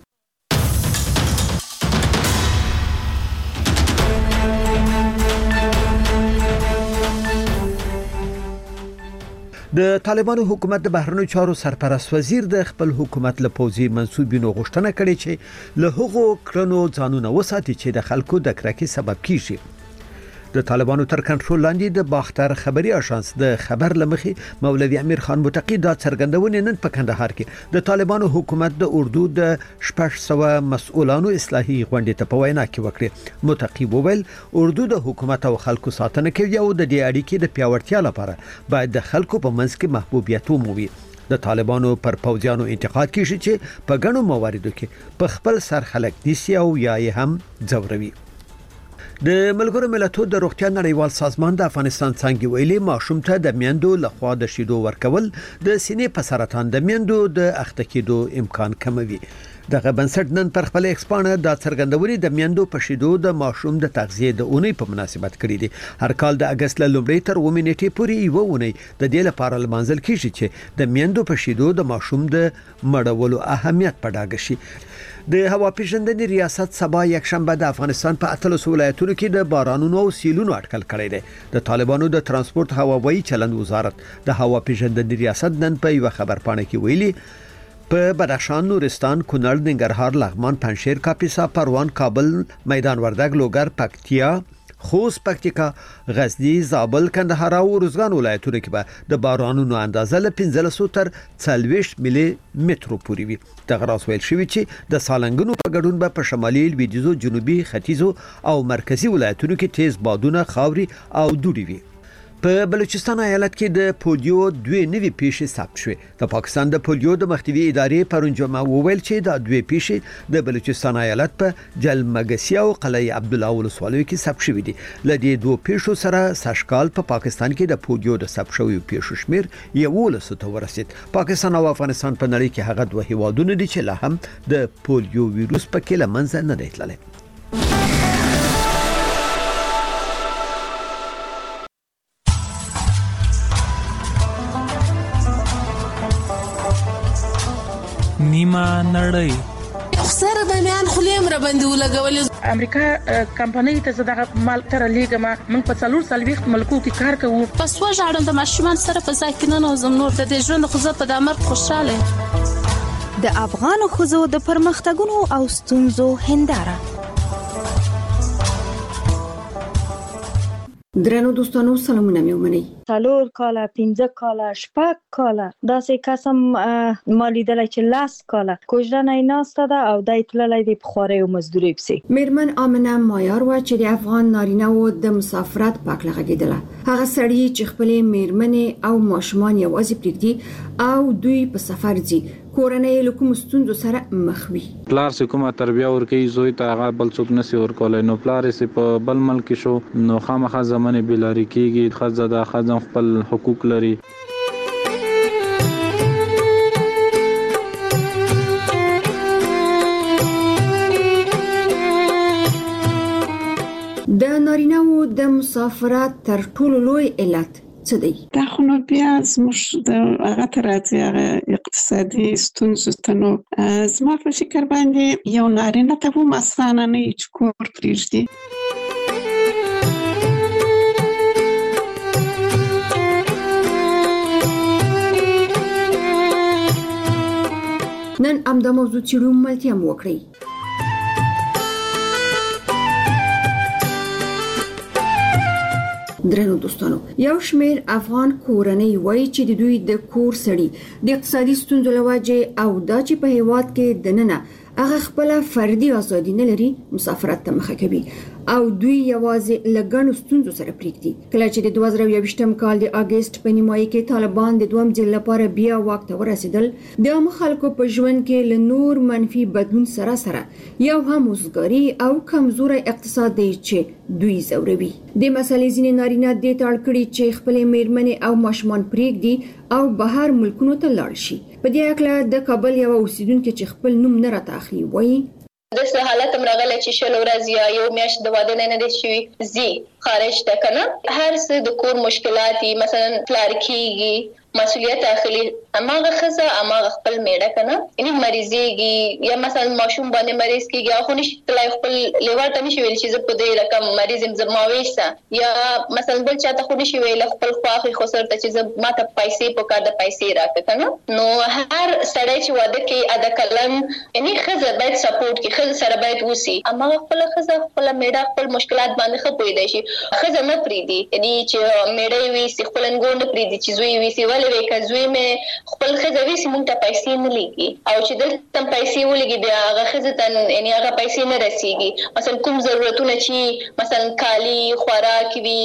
د طالبانو حکومت د بهرنیو چارو سرپرست وزیر د خپل حکومت له پوځي منسوبینو غوښتنه کړې چې له هغو کړنو ځانونه وساتي چې د خلکو د کرکې سبب کیږي د طالبانو تر کنټرول لاندې د باختر خبري اژانس د خبر لمخې مولوي امیر خان متقی دا څرګندونه نن په کندهار کې د طالبانو حکومت د اردو د شپږ سوه مسؤلانو اصلاحي غونډې ته په وینا کې وکړه متقی وویل اردو د حکومت او خلکو ساتنه کوي او د دې اړیکې د پیاوړتیا لپاره باید د خلکو په منځ کې محبوبیت ومومي د طالبانو پر پوځیانو انتقاد کیږي چې په ګڼو مواردو کې په خپل سر خلک نیسي او یا یې هم ځوروي د ملګرو ملتونو د روغتیا نړیوال سازمان د افغانستان څنګه ویلي ماشوم ته د میندو لخوا د شیدو ورکول د سینې په سرطان د میندو د اخته کېدو امکان کموي دغه بنسټ نن پر خپل ایکسپانه د څرګندونې د میندو په شیدو د ماشوم د تغذیه د اونۍ په مناسبت کړی دي هر کال د اگست له لومړۍ تر اوومې نیټې پورې یو اونۍ د دې لپاره لمانځل کیږي چې د میندو په شیدو د ماشوم د مړولو اهمیت په ډاګه شي د هوا پیژندنې ریاست سبا یک شنبه د افغانستان په اتلس ولایتونو کې د بارانونو او سیلونو اټکل کړی دی د طالبانو د ترانسپورت هواوي چلند وزارت د هوا پیژندنې ریاست نن په یو خبر پاڼه کې ویلي په بدخشان نورستان کونړ ننګرهار لغمان پنځشیر کاپیسا پروان کابل میدان وردګ لوګر پکتیا خوست پکتیکا غزنی زابل کندهار او روزګان ولایتونو کې به د بارانونو اندازه له پنځلس تر څلوېښت ملي مترو پورې وي دغه راس ویل شوی چې د سالنګونو په ګډون به په شمالي لویدیځو جنوبي ختیځو او مرکزی ولایتونو کې تیز بادونه خاوري او دوړې وي په بلوچستان ایالت کې د پولیو دوه نوي پیښې ثبت شوې د پاکستان د پولیو د مخنیوي ادارې پرون جمعه وویل چې دا دوه پیښې د بلوچستان ایالت په جلمګسي او قلعه عبدالله ولسوالیو کې ثبت شوې دي لدې دوه پیښو سره سشکال په پا پاکستان کې د پولیو د ثبت شویو پیښو شمیر یوولس ته ورسید پاکستان او افغانستان په نړۍ کې هغه دوه هیوادونه دي چې لا هم د پولیو ویروس په کې لمنځه نه دی تللی نیمه نړۍ سره د میان خلیم را باندې ولګول امریکا کمپنۍ ته زداغه مال تر لیګما من په څلور سلويخت ملکو کې کار کوو پس وژاړم د ماشومان سره په ځای کې نه نوزم نور د دې ژوند خو زه په دامر خوشاله د افغان خوځو د پرمختګونو او ستونزو هنداره درنو دوستانو سلامونه مې ومنئ څلور کاله پنځه کاله شپږ کاله داسې قسم ما لیدلی چې لاس کاله کوژدنه یې ناسته ده او دی تللی دی په خوارۍ او مزدورۍ پسې میرمن آمنه مایار وه چې د افغان نارینه‌وو د مسافرت په هکله غږېدله هغه سړي چې خپلې میرمنې او ماشومان یوازې پرېږدي او دوی په سفر ځي کورنۍ له کوم ستونزو سره مخ وي پلار سې کومه تربیه ورکوي زوی ته هغه بل څوک نشي ورکولی نو پلار یې په بل ملک شو نو خامخا زمانې بېلارې کېږي ښځه ده ښځه خپل حقوق لري د مسافرت تر ټولو لوی علت څه دی؟ دا خو نو بیا زموږ د هغه ته راځي هغه اقتصادي ستونزو ته. نو زما په فکر باندې یو نارینه ته هم اسانه نه وي چې کور پرېږدي. نن همدا موضوع څېړو، ملتیا مو وکړئ. درنو دوستانو، یو شمېر افغان کورنۍ وایي چې د دوی د کور سړي د اقتصادي ستونزو له وجې او دا چې په هیواد کې دننه هغه خپل فردي ازادي نه لري مسافرت ته مخه کوي او دوی یوازې لګڼو ستونزو سره پریږدي. کله چې د دوه زره یوویشتم کال د اگست په نیمایي کې طالبان د دویم ځل لپاره بیا واک ته ورسېدل، د عام خلکو په ژوند کې له نور منفي بدلون سره سره یو هم وزګاري او کمزوري اقتصاد دی چې دوی زوروي. د مسلې ځینې نارینه دې ته اړ کړي چې خپلې میرمنې او ماشومان پریږدي او بهر ملکونو ته لاړ شي. په دې اړه د کابل یو اوسیدونکو چې خپل نوم نه راته اخلي وایي د څه حالت مرغله چې شل ورځې یا یو میاشت د واده نه نه شي زی خارج ته کنه هر څه د کور مشکلات مثلا پلار کیږي مسؤلیت اخلي اماغه خزه اماغه خپل میړه کنه یعنی مریضيږي یا مثلا ماشوم باندې مریض کیږي خو نشي تلای خپل لیور ته نشي ویل چې زه په دې رقم مریض ام زماويسه یا مثلا بل چاته خو نشي ویل خپل خواخي خو سره ته چې زه ماته پیسې په کار د پیسې راکې کنه. نو هر سړی چې واده کوي ادا کلن یعنی خزه باید سپورټ کوي، خزه سره باید وسی اماغه خپل خزه خپل میړه خپل مشکلات باندې خپوي دی شي خزه نه پریدي یعنی چې میړه وي سي خپل انګون پریدي چې زوی وي سي ولې کزوی مې خپل خزه وی سي مونږ ته پیسې نه لګي او چې دلته پیسې ولګي بیا هغه خزه ته یعنی هغه پیسې نه رسیږي. مثلا کوم ضرورتونه چې مثلا کالی خوراک وي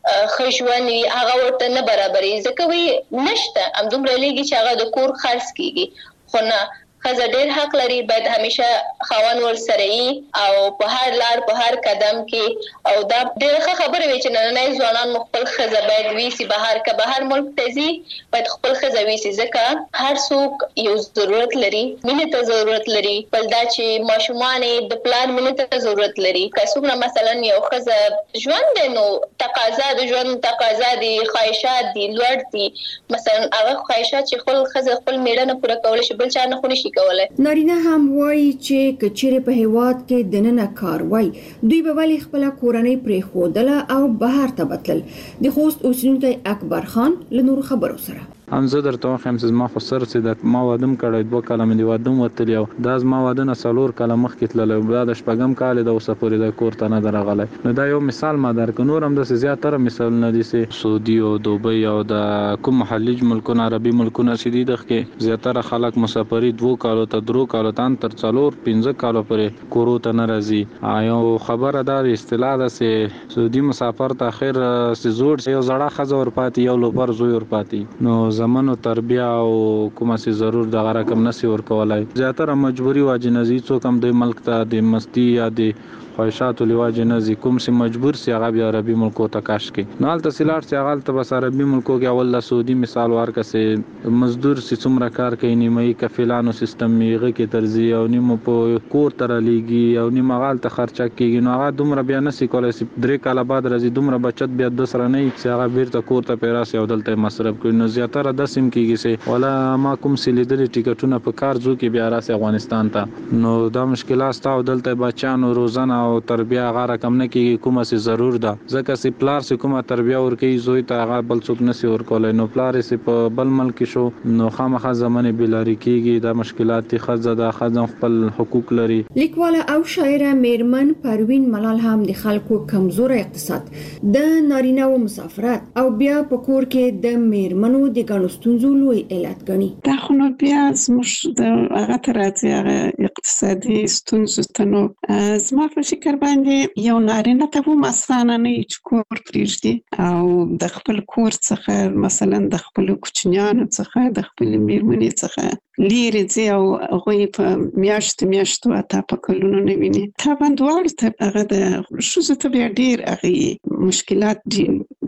خښون وي هغه ورته نه برابرې ځکه وي نشته ام دومره لګي چې هغه د کور خرڅ کیږي. خو نه خزه ډېر حق لري باید همیشه خاوند ور سره وي او په هر لار په هر قدم کې او دا ډېر خبره وي چې نن ځوانان خپل خزه باید وي سي بهر کا بهر ملک تزي باید خپل خزه وي سي ځکه هر څوک یو ضرورت لري مینه ته ضرورت لري بل دا چې ماشومان د پلان مینه ته ضرورت لري. کڅوګه مثلا یو خزه ژوند نو تقاضا د ژوند تقاضا دي خواهشات دي لوړ دي مثلا هغه خواهشات چې خپل خزه خپل میړه نه پوره کول شي بل چا نه خوني نارینه هم وایي چې کچېره په هیواد کې دننه کار وای دوی به ولی خپل کورنۍ پرې خودله او بهر ته بتل. د خوست اوسیدونکو اکبر خان له نور خبرو سره هم زه درته وایم چې ما خو سره چې د ما وادم کړی دوه کاله مې وادم وتلی او دا زما واده نه څلور کاله مخکې تللی دا د شپږم کال د اوسه پورې د کور ته نه دی راغلی. نو دا یو مثال ما درکړ. نور هم داسې زیاتره مثالونه دي چې سعودي او دوبۍ او د کوم خلیج ملکونه عربي ملکونه چې دي دغه کې زیاتره خلک مسافري دوه کالو ته درو کالو ته تر څلور پنځه کالو پورې کورو ته نه راځي. یو خبره دا اصطلاح ده چې سعودي مسافر ته اخر چې زوړ یو زړه ښځه ورپاتې یو لوبر زوی ورپاتې نو زمونو تربیه او کومه سي ضرور دغه رقم نسی ورکولای زیاتره مجبوری واجنزي څوک هم د ملک ته د مستی یا د خواهشاتو لواجه نزي کوم سي مجبور سي هغه بیا عربي ملکو ته کاش کی نو حالت سیلار سي هغه ته بس عربي ملکو کې اول د سعودي مثال ورکسه مزدور سي څومره کار کوي نیمه کفیلانو سیستم میغه کې ترزی او نیمه په کور تر لیږي او نیمه غال ته خرچه کیږي نو هغه دومره بیا نسی کولای سي درې کاله بعد راځي دومره بچت بیا د سره نه سي هغه بیرته کور ته پیراسي او دلته مصرف کوي نو زیاتره د سیم کیږي سي ولا ما کوم سي لیدل ټیکټونه په کار ځو کې بیا راسي افغانستان ته نو دا مشکلات تا او دلته بچانو روزانه او تربیه هغه رقم نه کیږي کومه سي ضرور ده ځکه سي پلار سي کومه تربیه ورکي زوی ته هغه بل څوک نسی ورکول نو پلار سي په بل ملک شو نو خامخا زمانه بلاری کیږي دا مشکلات خزه د خزم خپل حقوق لري. لیکواله او شاعره میرمن پروین ملال هم د خلکو کمزور اقتصاد د نارینه او مسافرت او بیا په کور کې د میرمنو د ګڼستونزو لوی علت غني. دا خو نو بیا زموږ د هغه تراتي هغه اقتصادي ستونزو ته نو زما په فکر باندې یو نارینه ته هم اسانه نه چې کور پرېږدي او د خپل کور څخه مثلا د خپل کوچنیانو څخه د خپل میرمنې څخه لیرې ځي او هغوی په میاشتو میاشتو اته په کلونو نه ویني. طبعا دواړو ته هغه د ښځو ته بیا ډېر هغه مشکلات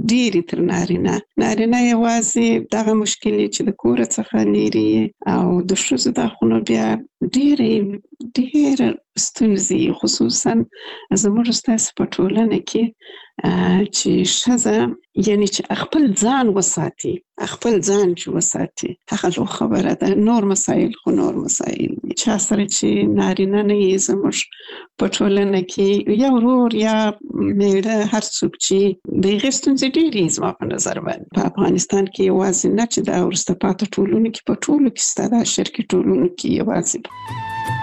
ډېری تر نارینه. نارینه یوازې دغه مشکل چې د کور څخه لري او د ښځو د خونو بیا ډېرې ډېر ستونزې، خصوصا زموږ ستاسو په ټولنه کې چې ښځه یعنی چې خپل ځان وساتي، خپل ځان چې وساتي، هغه لو خبره ده. نور مسایل خو نور مسایل چا سره چې نارینه نه یې زموږ په ټولنه کې یا ورور یا میړه هر څوک چې د هغې ستونزې ډېرې زما په نظر باندې په افغانستان کې یوازې نه چې د وروسته پاتې ټولنو کې په ټولو کې شته، د شرقي ټولنو کې یوازې.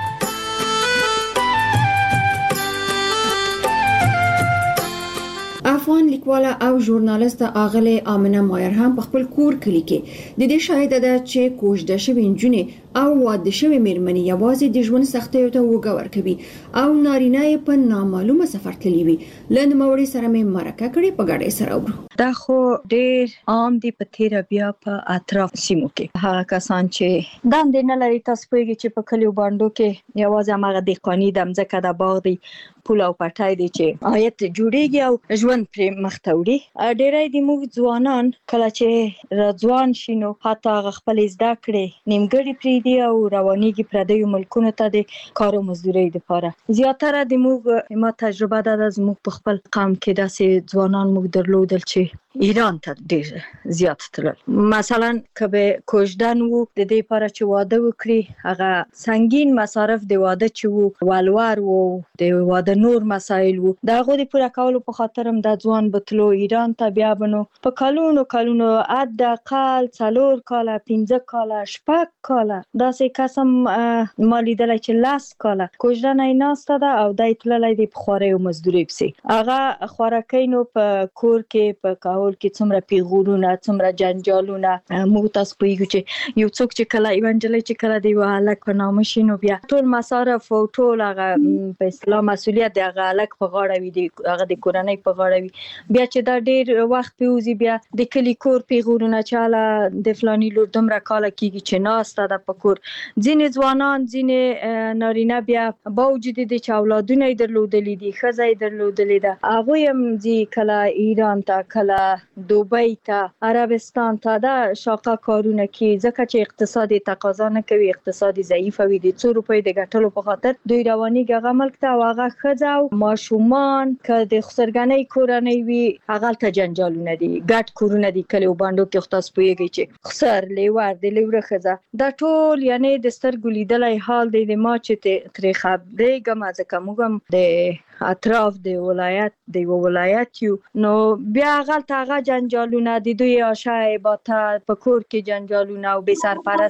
افغان لیکواله او ژورنالیسته آغلې آمنه مایر هم په خپل کور کلی کې د دې شاهده ده چې کوژده شوې نجونې او واده شوې مېرمنې یوازې د ژوند سختیو ته اوږه ورکوي او نارینه یې په نامعلومه سفر تللی وي. له نوموړي سره مې مرکه کړې، په ګډه یې سره وګورو. دا خو ډېر عام دي په تیره بیا په اطراف سیمو کې. هغه کسان چې دندې نه لري، تاسو پوهېږئ چې په کلیو بانډو کې یوازې هماغه دهقاني د مځکه د باغ دی، پول او پټای دی چې عاید جوړیږي او ژوند پرې مخ ته وړي. ډېری د موږ ځوانان کله چې راځوان شي نو حتی هغه خپلې زده کړې نیمګړې پرېږدي او روانېږي پردیو ملکونو ته د کار او مزدورۍ دپاره. زیاتره د موږ ما تجربه ده ده زموږ په خپل قوم کې داسې ځوانان موږ درلودل چې ایران ته ډېر زیات تلل. مثلا که به کوژدن وو د دې لپاره چې واده وکړي، هغه سنگین مصارف د واده چې وو ولور وو، د واده نور مسایل وو، د هغو د پوره کولو په خاطر هم د ځوان به تلو ایران ته. بیا به نو په کلونو کلونو حداقل څلور کاله، پنځه کاله، شپږ کاله داسې کس هم ما لیدلی چې لس کاله کوژدنه یې ناسته ده او دی تللی دی په خوارۍ او مزدورۍ پسې. هغه خوارکۍ نو په کور کې په کول کې څومره پیغورونه، څومره جنجالونه. موږ تاسو پوهېږو چې یو څوک چې کله یوه نجلۍ چې کله د یوه هلک په نامه شي نو بیا ټول مصارف او ټول هغه په اصطلاح مسؤلیت د هغه هلک په غاړه وي، هغه د کورنۍ په غاړه وي. بیا چې دا ډېر وخت پرې وځي، بیا د کلي کور پیغورونه چې هله د فلاني لور دومره کاله کېږي چې ناسته ده په کور. ځینې ځوانان، ځینې نارینه بیا باوجود د چې اولادونه یې درلودلي دي، ښځه یې درلودلې ده، هغوی هم ځي کله ایران ته، کله دوبۍ ته، عربستان ته، دا شاقه کارونه کې، ځکه چې اقتصاد تقاضا نه کوي، اقتصاد ضعیف وي، د څو روپۍ د ګټلو په خاطر دوی روانېږي هغه ملک ته او هغه ښځه او ماشومان که د خسرګنۍ کورنۍ وي هغلته جنجالونه دي، ګډ کورونه دي کلیو بانډو کې. خو تاسو پوهېږئ چې خسر، لیور، د لیوره ښځه دا ټول یعنې د سترګو لیدلی حال دی. د ما چې ترې خبرېږم ځکه موږ هم د اطراف د ولایت د یو ولایت یو، نو بیا هغلته هغه جنجالونه، د دوی عاشق عبادت په کور کې جنجالونه او بې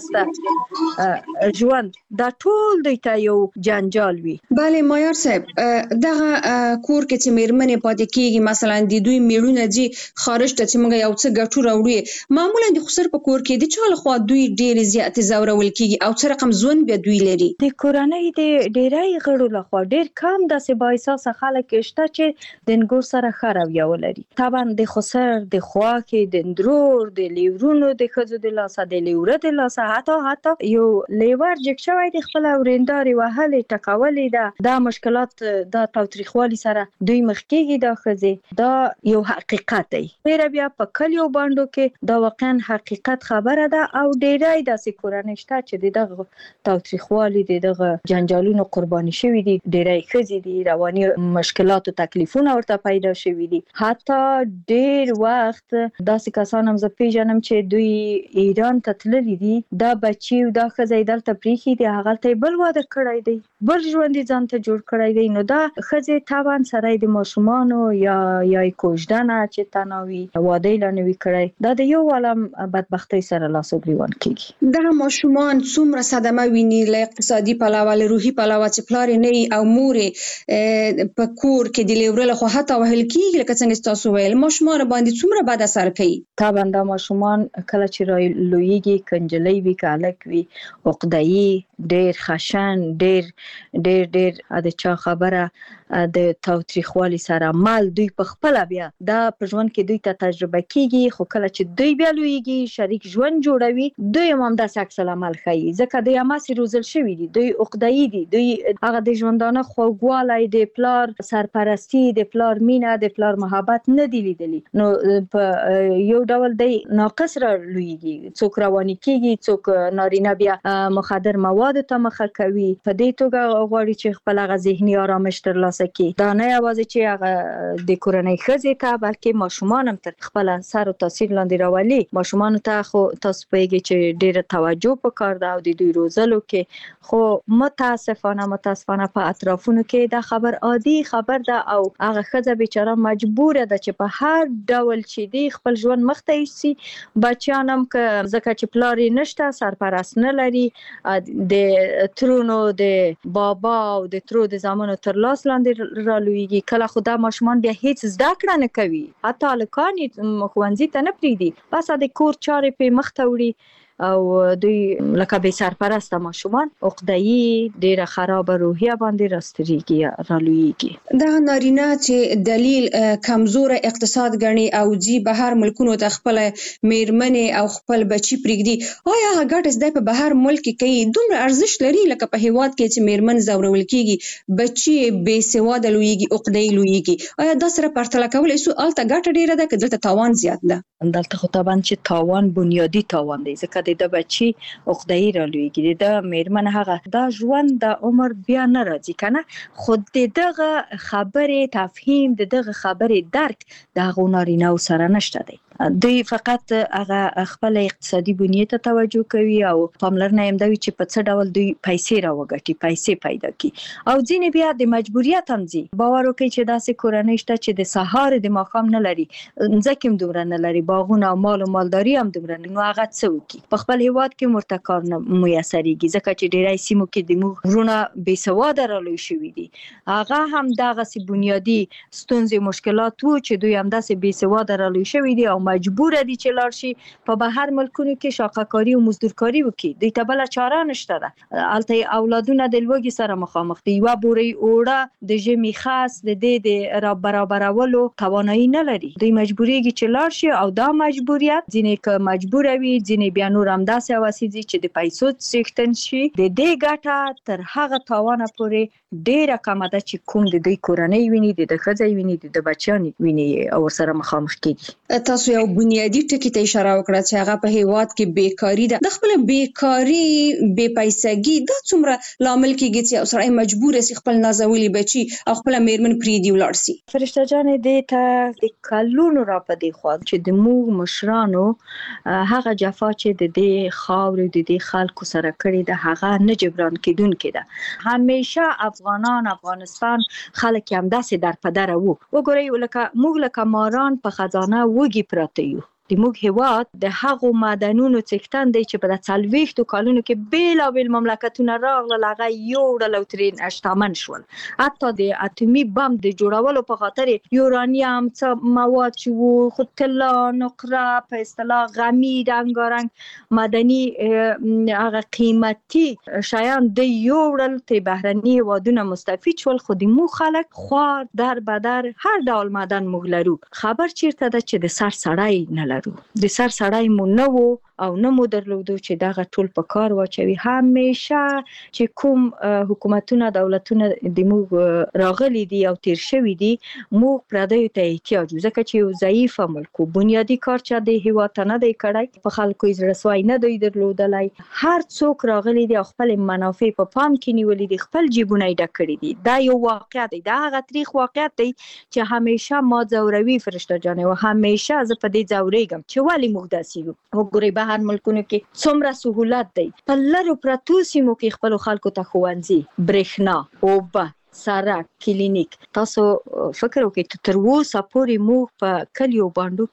سرپرسته ژوند، دا ټول دوی ته یو جنجال وي. بله مایار صاحب، دغه کور کې چې مېرمنې پاتې کېږي، مثلا د دوی میړونه ځي خارج ته چې موږ یو څه ګټو راوړي، معمولا د خسر په کور کې د چا لخوا دوی ډېرې زیاتې ځورول کېږي او څه رقم ژوند بیا دوی لري؟ د کورنۍ د ډېری غړو لخوا ډېر کم داسې بااحساسه خلک شته چې د نګور سره ښه رویه ولري. طبعا د خسر، د خواښې، د اندرور، د لیورونو د ښځو د لاسه، د لیوره د لاسه، حتی حتی یو لیور جګ شوی د خپله ورېندارې وهلې ټکولې ده، دا مشکلات دا تاوتریخوالي سره دوی مخ کېږي. دا ښځې دا یو حقیقت دی. ډېره بیا په کلیو بانډو کې دا واقعا حقیقت خبره ده او ډېری داسې کورنۍ شته چې د دغه تاوتریخوالي، د دغه جنجالونو قرباني شوي دي. ډېری ښځې دي رواني مشکلات او تکلیفونه ورته پیدا شوي دي. حتی ډېر وخت داسې کسان هم زه پیژنم چې دوی ایران ته تللي دي، دا بچي او دا ښځه یې دلته پرېښي دي، هغلته یې بل واده کړی دی، بل ژوند یې ځان ته جوړ کړی دی. نو دا ښځې طبعا سره د ماشومانو یا یا کوژدنه چې تناوي واده یې لا نه وي کړی، دا د یو عالم بدبختۍ سره لاس او ګریوان کېږي. دغه ماشومان څومره صدمه ویني له اقتصادي پلوه، له روحي پلوه چې پلار یې نه وي او مور یې په کور کې د لیوره لخوا حتی وهل کېږي، لکه څنګه تاسو ویل، ماشومان باندې څومره بد اثر کوي. طبعا دا ماشومان کله چې را لویږي، که نجلۍ وي که هلک وي، عقده‌يي، ډېر خشن، ډېر ډېر ډېر د چا خبره د تاوتریخوالي سره مال دوی په خپل بیا دا په ژوند کې دوی ته تجربه کیږي، خو کله چې دوی بیا لویږي شریک ژوند جوړوي دوی هم داسې عکس العمل ښیي، ځکه دوی هماسې روزل شوي دي، دوی عقده‌ای دي، دوی هغه د ژوندانه خوږوالی د پلار سرپرستی د پلار مینه د پلار محبت نه دی لیدلی، نو په یو ډول دی ناقص را لویږي، څوک رواني کیږي، څوک نارینه بیا مخدر مواد ته مخه کوي، په دې توګه غواړي چې خپل هغه ذهني آرامش ترلاسه کړي. دا نه یوازې چې هغه د کورنۍ ښځې ته بلکې ماشومان هم تر خپل اثر او تاثیر لاندې راولي. ماشومان ته خو تاسو پوهیږئ چې ډېره توجه پکار ده او د دوی روزلو کې، خو متاسفانه متاسفانه په اطرافونو کې دا خبر عادي خبر ده او هغه ښځه بیچاره مجبوره ده چې په هر ډول چې دی خپل ژوند مخته یوسي، بچیان هم که ځکه چې پلار یې نشته سرپرست نه لري، د ترونو د بابا او د ترو د زامنو تر لاس لاندې را لویږي. کله خو دا ماشومان بیا هیڅ زده کړه نه کوي، حتی هلکان یې ښوونځي ته نه پرېږدي، بس د کور چارې پرې مخته وړي او دوی لکه بې سرپرسته ماشومان عقده‌ای ډېره خرابه روحیه باندې راستریږي را لویږي. دا نارینه چې دلیل کمزور اقتصاد ګڼي او جی بهر ملکونو ته خپل میرمنې او خپل بچي پرېږدي، آیا هغه ګټه زده په بهر ملک کې کوي دومره ارزښت لري لکه په هیواد کې چې میرمن ځورول کیږي، بچي بې سواده لویږي، عقده‌ای لویږي؟ آیا دا سره پرتله کولی شو هلته ګټه ډېره ده که دلته تاوان زیات ده؟ دلته خو طبعا چې تاوان بنیادی تاوان دی، ځکه د بچي عقده‌ای را لویږي، د میرمن هغه دا ژوند د عمر بیا نه راځي کنه، خو د دغه خبرې تفهیم د دغه خبرې درک د هغو نارینه‌و سره نشته دی. دوی فقط هغه خپل اقتصادي بنیې ته توجه کوي او پاملرنه یې دوی چې په څه ډول دوی پیسې راوګټي، پیسې پیدا کړي، او ځینې بیا د مجبوریت هم ځي. باور وکړئ چې داسې کورنۍ شته چې د سهار د ماښام نه لري، ځکه هم دومره نه لري، باغونه او مال او مالداري هم دومره نه، نو هغه څه وکړي؟ په خپل هیواد کې ورته کار نه میسرېږي، ځکه چې ډېری سیمو کې د موږ وروڼه بې سواده را لوی شوي دي، هغه هم دغسې بنیادي ستونزې مشکلات وو چې دوی همداسې بې سواده را لوی شوي دي او مجبور دي چې لاړ شي په بهر ملکونو کې شاقه‌کاري او مزدورکاري وکړي، دوی ته بله چاره نشته ده. هلته اولادونه د لوږې سره مخامخ دي، یوه بورۍ اوړه د ژمي خاص د دې د را برابرولو توانایي نه لري، دوی مجبوریږي چې لاړ شي او دا مجبوریت ځینې که مجبوره وي، ځینې بیا نور همداسې هوسې دي چې د پیسو څښتن شي. د دې ګټه تر هغه تاوانه پورې ډېره کمه ده چې کوم د دوی کورنۍ ویني، د د ښځې ویني، د د بچیانو ویني او ورسره مخامخ کېږي. تاسو یو بنیادی ټکي ته اشاره وکړه چې هغه په هیواد کې بیکاری ده. د خپل بیکاری بې پیسګي دا څومره لامل کېږي چې یو سړی مجبور شي خپل نازولي بچي او خپل میرمن پرېږدي ولاړ شي؟ فرشته جانې دې ته د کلونو را په دې خوا چې د موږ مشرانو هغه جفا چې د دې خاورې د دې خلکو سره کړې ده هغه نه جبران کېدونکې ده. همیشه افغانان افغانستان خلک یې همداسې در په دره وو. وګورئ لکه موږ لکه ماران په خزانه وږي پراته یو. د موږ هیواد د هغو معدنونو څښتن دی چې په د څلوېښتو کالونو کې بېلابېل مملکتونه راغلل، هغه یوړل او ترې شتمن شول. حتی د اتومي بم د جوړولو په خاطر یورانیم څه مواد چې وو، خو طلا، نقره، په اصطلاح غمي رنګارنګ معدني هغه قیمتي شیان د یوړل، ته بهرني هیوادونه مستفید شول، خو د موږ خلک خوار در بدر هر ډول معدن موږ لرو. خبر چیرته ده چې د سر سړی نه لرو، د سر سړی مو نه وو او نه مو درلودو چې دغه ټول په کار واچوي. همیشه چې کوم حکومتونه دولتونه د موږ راغلي دي او تیر شوي دي، موږ پردیو ته احتیاج، ځکه چې یو ضعیفه ملک و، بنیادي کار چې د هیواد ته نه دی کړی، په خلکو یې زړه سوی نه دی درلودلی. هر څوک راغلي دي او خپل منافع په پام کې نیولي دي، خپل جیبونه یې ډک کړي دي. دا یو واقعیت دی، دا هغه تریخ واقعیت دی چې همیشه ما ځوروي فرشته جانې، او همیشه زه په دې ځورېږم چې ولې موږ داسې یو. وګورئ بهر ملکونو کې څومره سهولت دی، په لرو پرتو سیمو کې خپلو خلکو ته ښوونځي، برېښنا، اوبه، سړک، کلینیک. تاسو فکر وکړئ تر اوسه پورې موږ په کلیو بانډو کې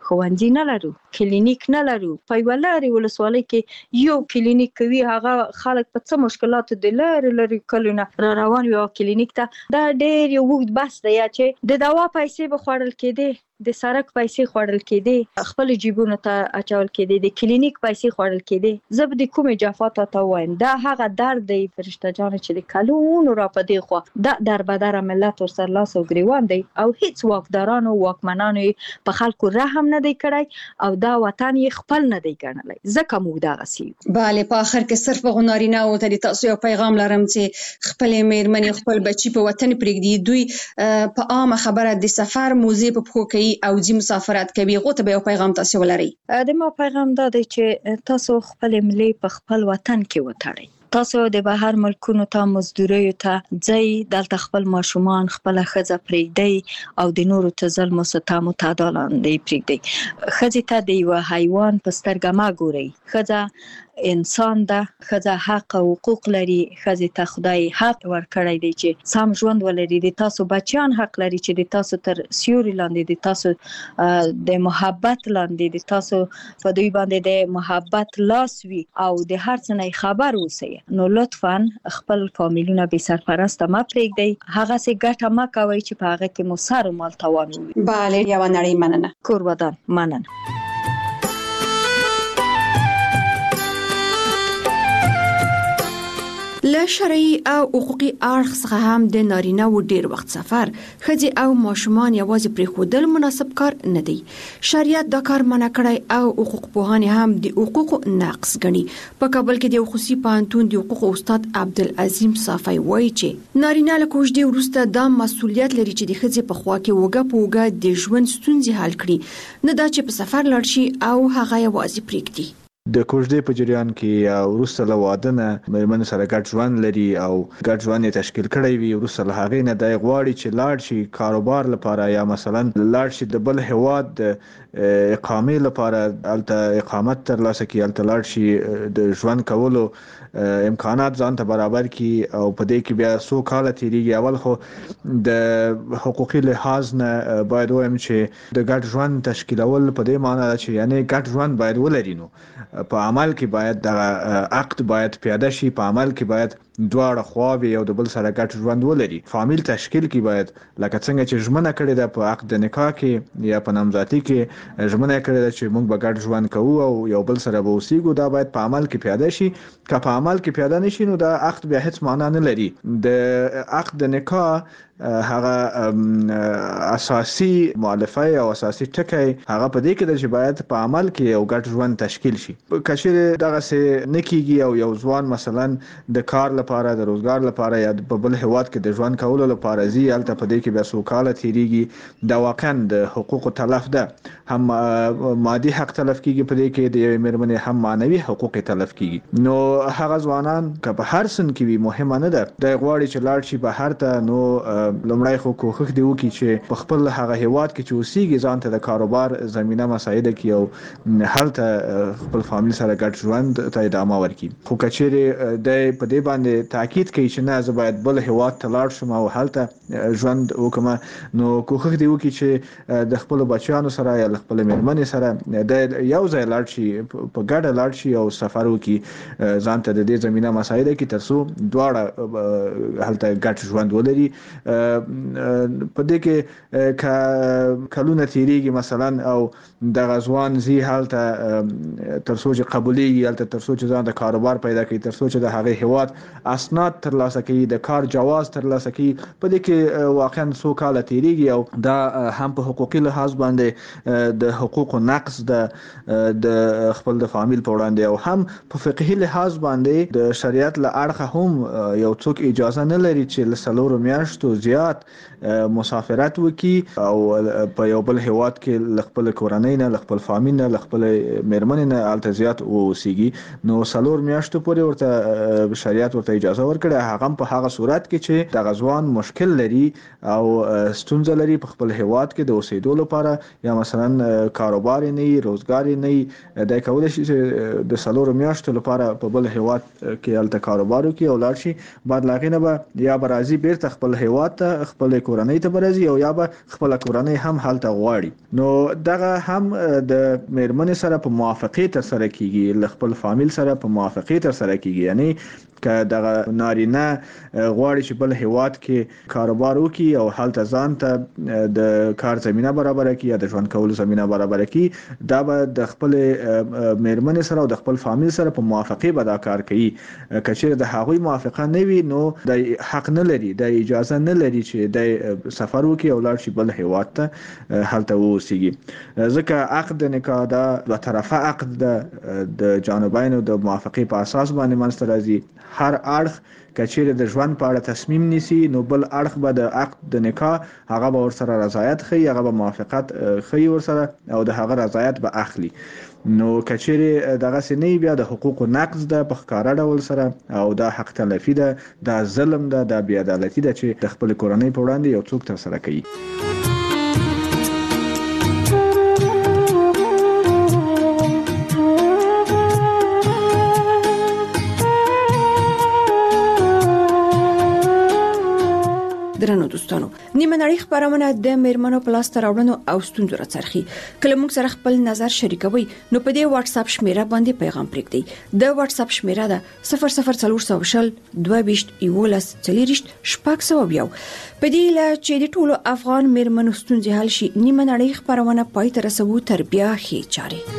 ښوونځي نه لرو، کلینیک نه لرو. په یوه لرې ولسوالۍ کې یو کلینیک کوي، هغه خلک په څه مشکلاتو د لرې لرې کلونه را روان وي او کلینیک ته. دا ډېر یو اوږد بحث دی چې د دوا پیسې به خوړل کېدې، د سرک پیسې خوړل کېدې، خپل جیبونو ته اچول کېدې، د کلینیک پیسې خوړل کېدې. زه به د کومې جفا ته وایم، دا هغه درد دی فرشته جان چې د کلونو را په دې خوا دا دربدره ملت ورسره لاس او ګریوان دی او هیڅ واکدارانو واکمنانو په خلکو رحم نه دی کړی او دا وطن یې خپل نه دی ګڼلی، ځکه موږ دغسې یو. بله، په آخر کې صرف هغو نارینه‌وو ته د تاسو یو پیغام لرم چې خپلې مېرمنې خپل بچي په وطن پرېږدي. دوی په عامه خبره د سفر موزې په پښو کوي او ځي مسافرت کوي، هغو ته به یو پیغام تاسو ولرئ. د ما پیغام دا دی چې تاسو خپل ملي په خپل وطن کې وتړئ. تاسو د بهر ملکونو ته مزدوریو ته ځئ، دلته خپل ماشومان خپله ښځه پرېږدئ او د نورو ته ظلم و ستم و تعدا لاندې پرېږدئ. ښځې ته د یوه حیوان په سترګه مه ګورئ. ښځه انسان ده، ښځه حق او حقوق لري، ښځې ته خدای حق ورکړی دی چې سم ژوند ولري. د تاسو بچیان حق لري چې د تاسو تر سیوري لاندې، د تاسو د محبت لاندې، د تاسو په دوی باندې د محبت لاس وي او د هر څه نه خبر اوسئ. نو لطفاً خپل فامیلونه بې سرپرسته مه پرېږدئ، هغسې ګټه مه کوئ چې په هغه کې مو سر و مال تاوان وي. بله، یوه نړۍ مننه. کور ودان مننه. له شرعي او حقوقي اړخ څخه هم د نارینه و ډیر وخت سفر ښځې او ماشومان یوازې پرېښودل مناسب کار نه دی. شریعت دا کار منع کړی او حقوق پوهان هم د حقوقو نقض ګڼي. په کابل کې د خصوصي پوهنتون د حقوقو استاد عبدالعظیم صافی وایي چې نارینه له کوژدې وروسته دا مسؤلیت لري چې د ښځې په خوا کې وګه په وګه د ژوند ستونزې حل کړي، نه دا چې په سفر لاړ شي او هغه یوازې پرېږدي. د کوژدې په جریان کې یا وروسته له واده نه مېرمنې سره ګډ ژوند لري او ګډ ژوند یې تشکیل کړی وي، وروسته له هغې نه دی غواړي چې لاړ شي کاروبار لپاره یا مثلا لاړ شي د بل هیواد د اقامې لپاره، هلته اقامت ترلاسه کړي، هلته لاړ شي د ژوند کولو امکانات ځان ته برابر کړي او په دې کې بیا څو کاله تېرېږي. اول خو د حقوقي لحاظ نه باید ووایم چې د ګډ ژوند تشکیلول په دې معنی ده چې یعنې ګډ ژوند باید ولري. نو په عمل کې باید د عقد باید پیاده شي، په عمل کې باید دواړه خواوې یو د بل سره ګډ ژوند ولري. فامیل تشکیل کې باید لکه څنګه چې ژمنه کړې ده په عقد نکاح کې یا په نامزادۍ کې ژمنه کړې ده چې موږ به ګډ ژوند کوو او یو بل سره به اوسېږو، دا باید په عمل کې پیاده شي. که په عمل کې پیاده نشي نو دا عقد بیا هیڅ معنا نه لري. د عقد نکاح هغه اساسي مؤلفه او اساسي ټکی هغه په دې کې ده چې باید په عمل کې یو ګډ ژوند تشکیل شي. که چېرې دغسې نه کېږي او یو ځوان مثلا د کار لپاره، د روزګار لپاره یا په بل هیواد کې د ژوند کولو لپاره ځي، هلته په دې کې بیا څو کاله تېرېږي، دا واقعا د حقوقو تلف ده. هم مادي حق تلف کېږي په دې کې د یوې مېرمنې، هم معنوي حقوق تلف کېږي. نو هغه ځوانان که په هر سن کې وي مهمه نه ده، دی غواړي چې لاړ شي بهر ته، نو لومړی خو کوښښ دی وکړي چې په خپل هغه هیواد کې چې اوسېږي ځان ته د کاروبار زمینه مساعده کړي او هلته خپل فامیل سره ګډ ژوند ته ادامه ورکړي. خو که چېرې دی په دې باندې تاکید کوي چې نه زه باید بل هیواد ته لاړ شم او هلته ژوند وکړم، نو کوښښ دی وکړي چې د خپلو بچیانو سره یا له خپلې مېرمنې سره دی یو ځای لاړ شي، په ګډه لاړ شي او سفر وکړي، ځان ته د دې زمینه مساعده کړي تر څو دواړه هلته ګډ ژوند ولري. په دې کې کلونه تېرېږي مثلا او دغه ځوان ځي هلته تر څو چې قبولېږي، هلته تر څو چې ځان د کاروبار پیدا کوي، تر څو چې د هغې هیواد اسناد ترلاسه کوي، د کار جواز ترلاسه کوي، په دې کې واقعا څو کاله تېرېږي او دا هم په حقوقي لحاظ باندې د حقوقو نقض ده د خپل د فامیل په وړاندې، او هم په فقهي لحاظ باندې د شریعت له اړخه هم یو څوک اجازه نه لري چې له څلورو میاشتو زیات مسافرت وکي او په یو بل هیواد کې له خپل کورنۍ نه، له خپل فامیل نه، له خپل مېرمنې نه هلته زیات واوسېږي. نو څلور میاشتو پورې ورته شریعت ورته ته اجازه ورکړه، هغه په هغه صورت کې چې د غزوان مشکل لري او ستونزه لري په خپل هیواد کې د اوسېدو لپاره، یا مثلا کاروبار نه وي، روزګار نه وي، د کولای شي د سلور میاشتو لپاره په بل هیواد کې الته کاروبار وکړي او لاړ شي، بعد لاغینه به یا به راځي بیرته خپل هیواد ته خپل کورنۍ ته برازي او یا به خپل کورنۍ هم حالت غواړي. نو دغه هم د میرمنې سره په موافقه تر سره کیږي، ل خپل فامیل سره په موافقه تر سره کیږي، یعنی که دغه نارینه غواړي چې بل هیواد کې کاروبار وکړي او حالت ځان ته د کار زمينه برابر کړي یا د ژوند کولو زمينه برابر کړي، دا به د خپل میرمنې سره او د خپل فامیل سره په موافقه به دا کار کوي. کچېر د هغوی موافقه نه وي نو د حق نه لري، د اجازه نه لري چې د سفر وکړي او لاړ شي بل هیواد ته هلته ووسیږي، ځکه عقد نکاح دا دوه طرفه عقد ده، د جانبینو د موافقه په اساس باندې منځته راځي. هر اړخ کچېر د ژوند په اړه تصمیم نیسي نو بل اړخ به د عقد د نکاح هغه به ورسره رضایت خي، هغه به موافقت خي ورسره او د هغه رضایت به اخلي. نو کچېر دغه سنې بیا د حقوق نقض د پخکاره ډول سره او د حق تلفي ده، د ظلم ده، د بی عدالتي ده چې د خپل کورنۍ په وړاندې یو څوک تر سره کوي. درنو دوستانو، نیمه نړۍ خبرونه د میرمنو په لاس راوړنو او ستونزو راڅرخي. کله موږ سره خپل نظر شریکوي نو په دې واتس اپ شمیره باندې پیغام پرېږدئ. د واتس اپ شمیره ده صفر صفر څلور سوه شل دوه ویشت یولس څلوېښت شپږ سوه یو. په دې له چې د ټولو افغان میرمنو ستونزې حل شي، نیمه نړۍ خبرونه پای ته رسوو تر بیا ښې چارې.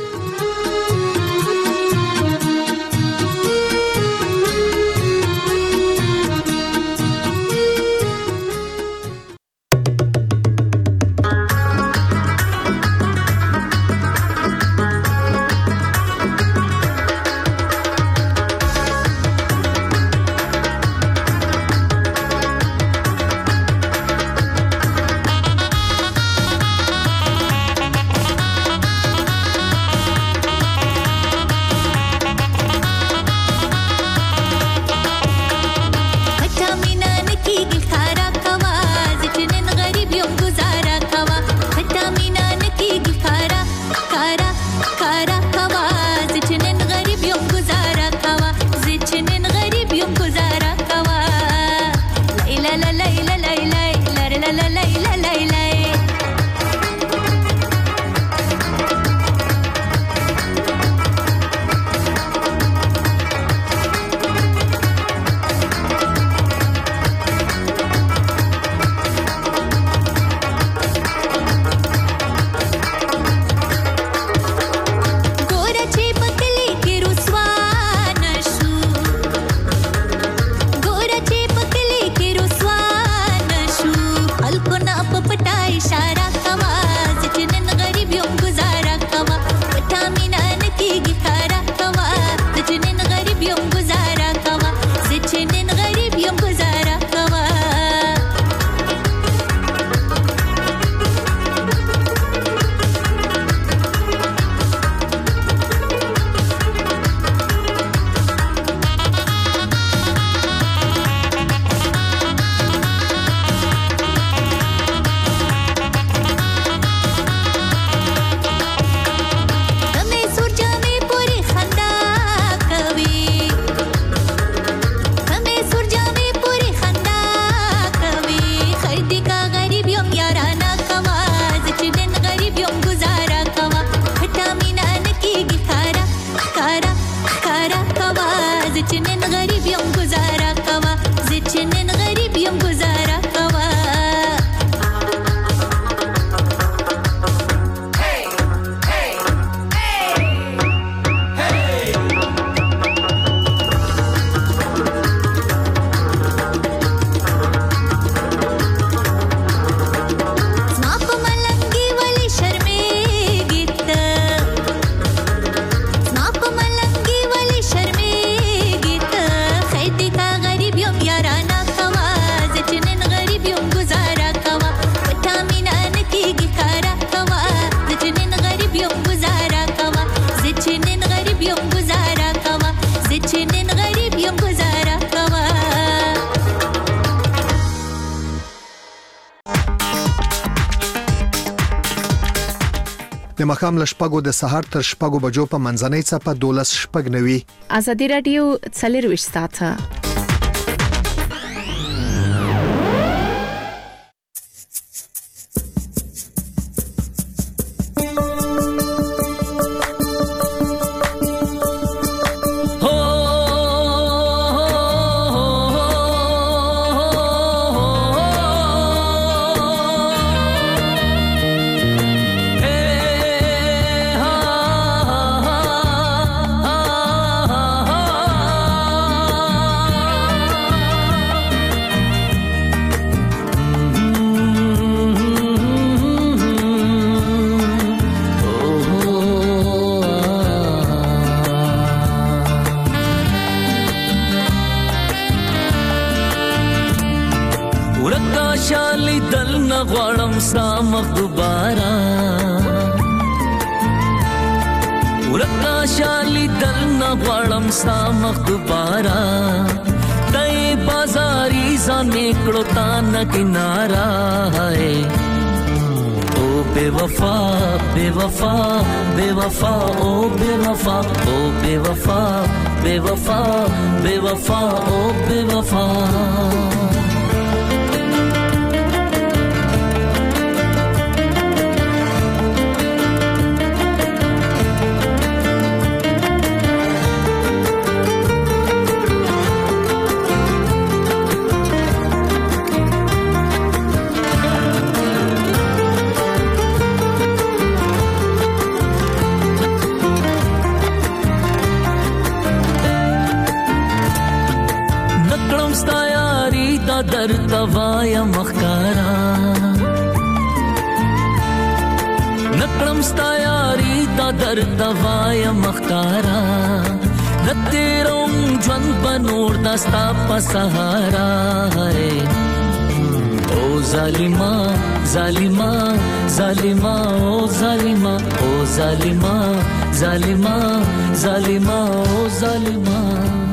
د مخام لشپګو د سهار تر شپګو بجو په منځنۍ صفه دولس شپګ نوي. ازادي رادیو څلور وشت ساعته किनारा है ओ बेवफा बेवफा बेवफा ओ बेवफा ओ बेवफा बेवफा बेवफा ओ बेवफा. در توایا مخکارا نکړم ستا یاري دا در توایا مخکارا نتیروم ژوند بنور دستا په سهارا او ظالما ظالما ظالما او ظالما او ظالما ظالما ظالما او ظالما.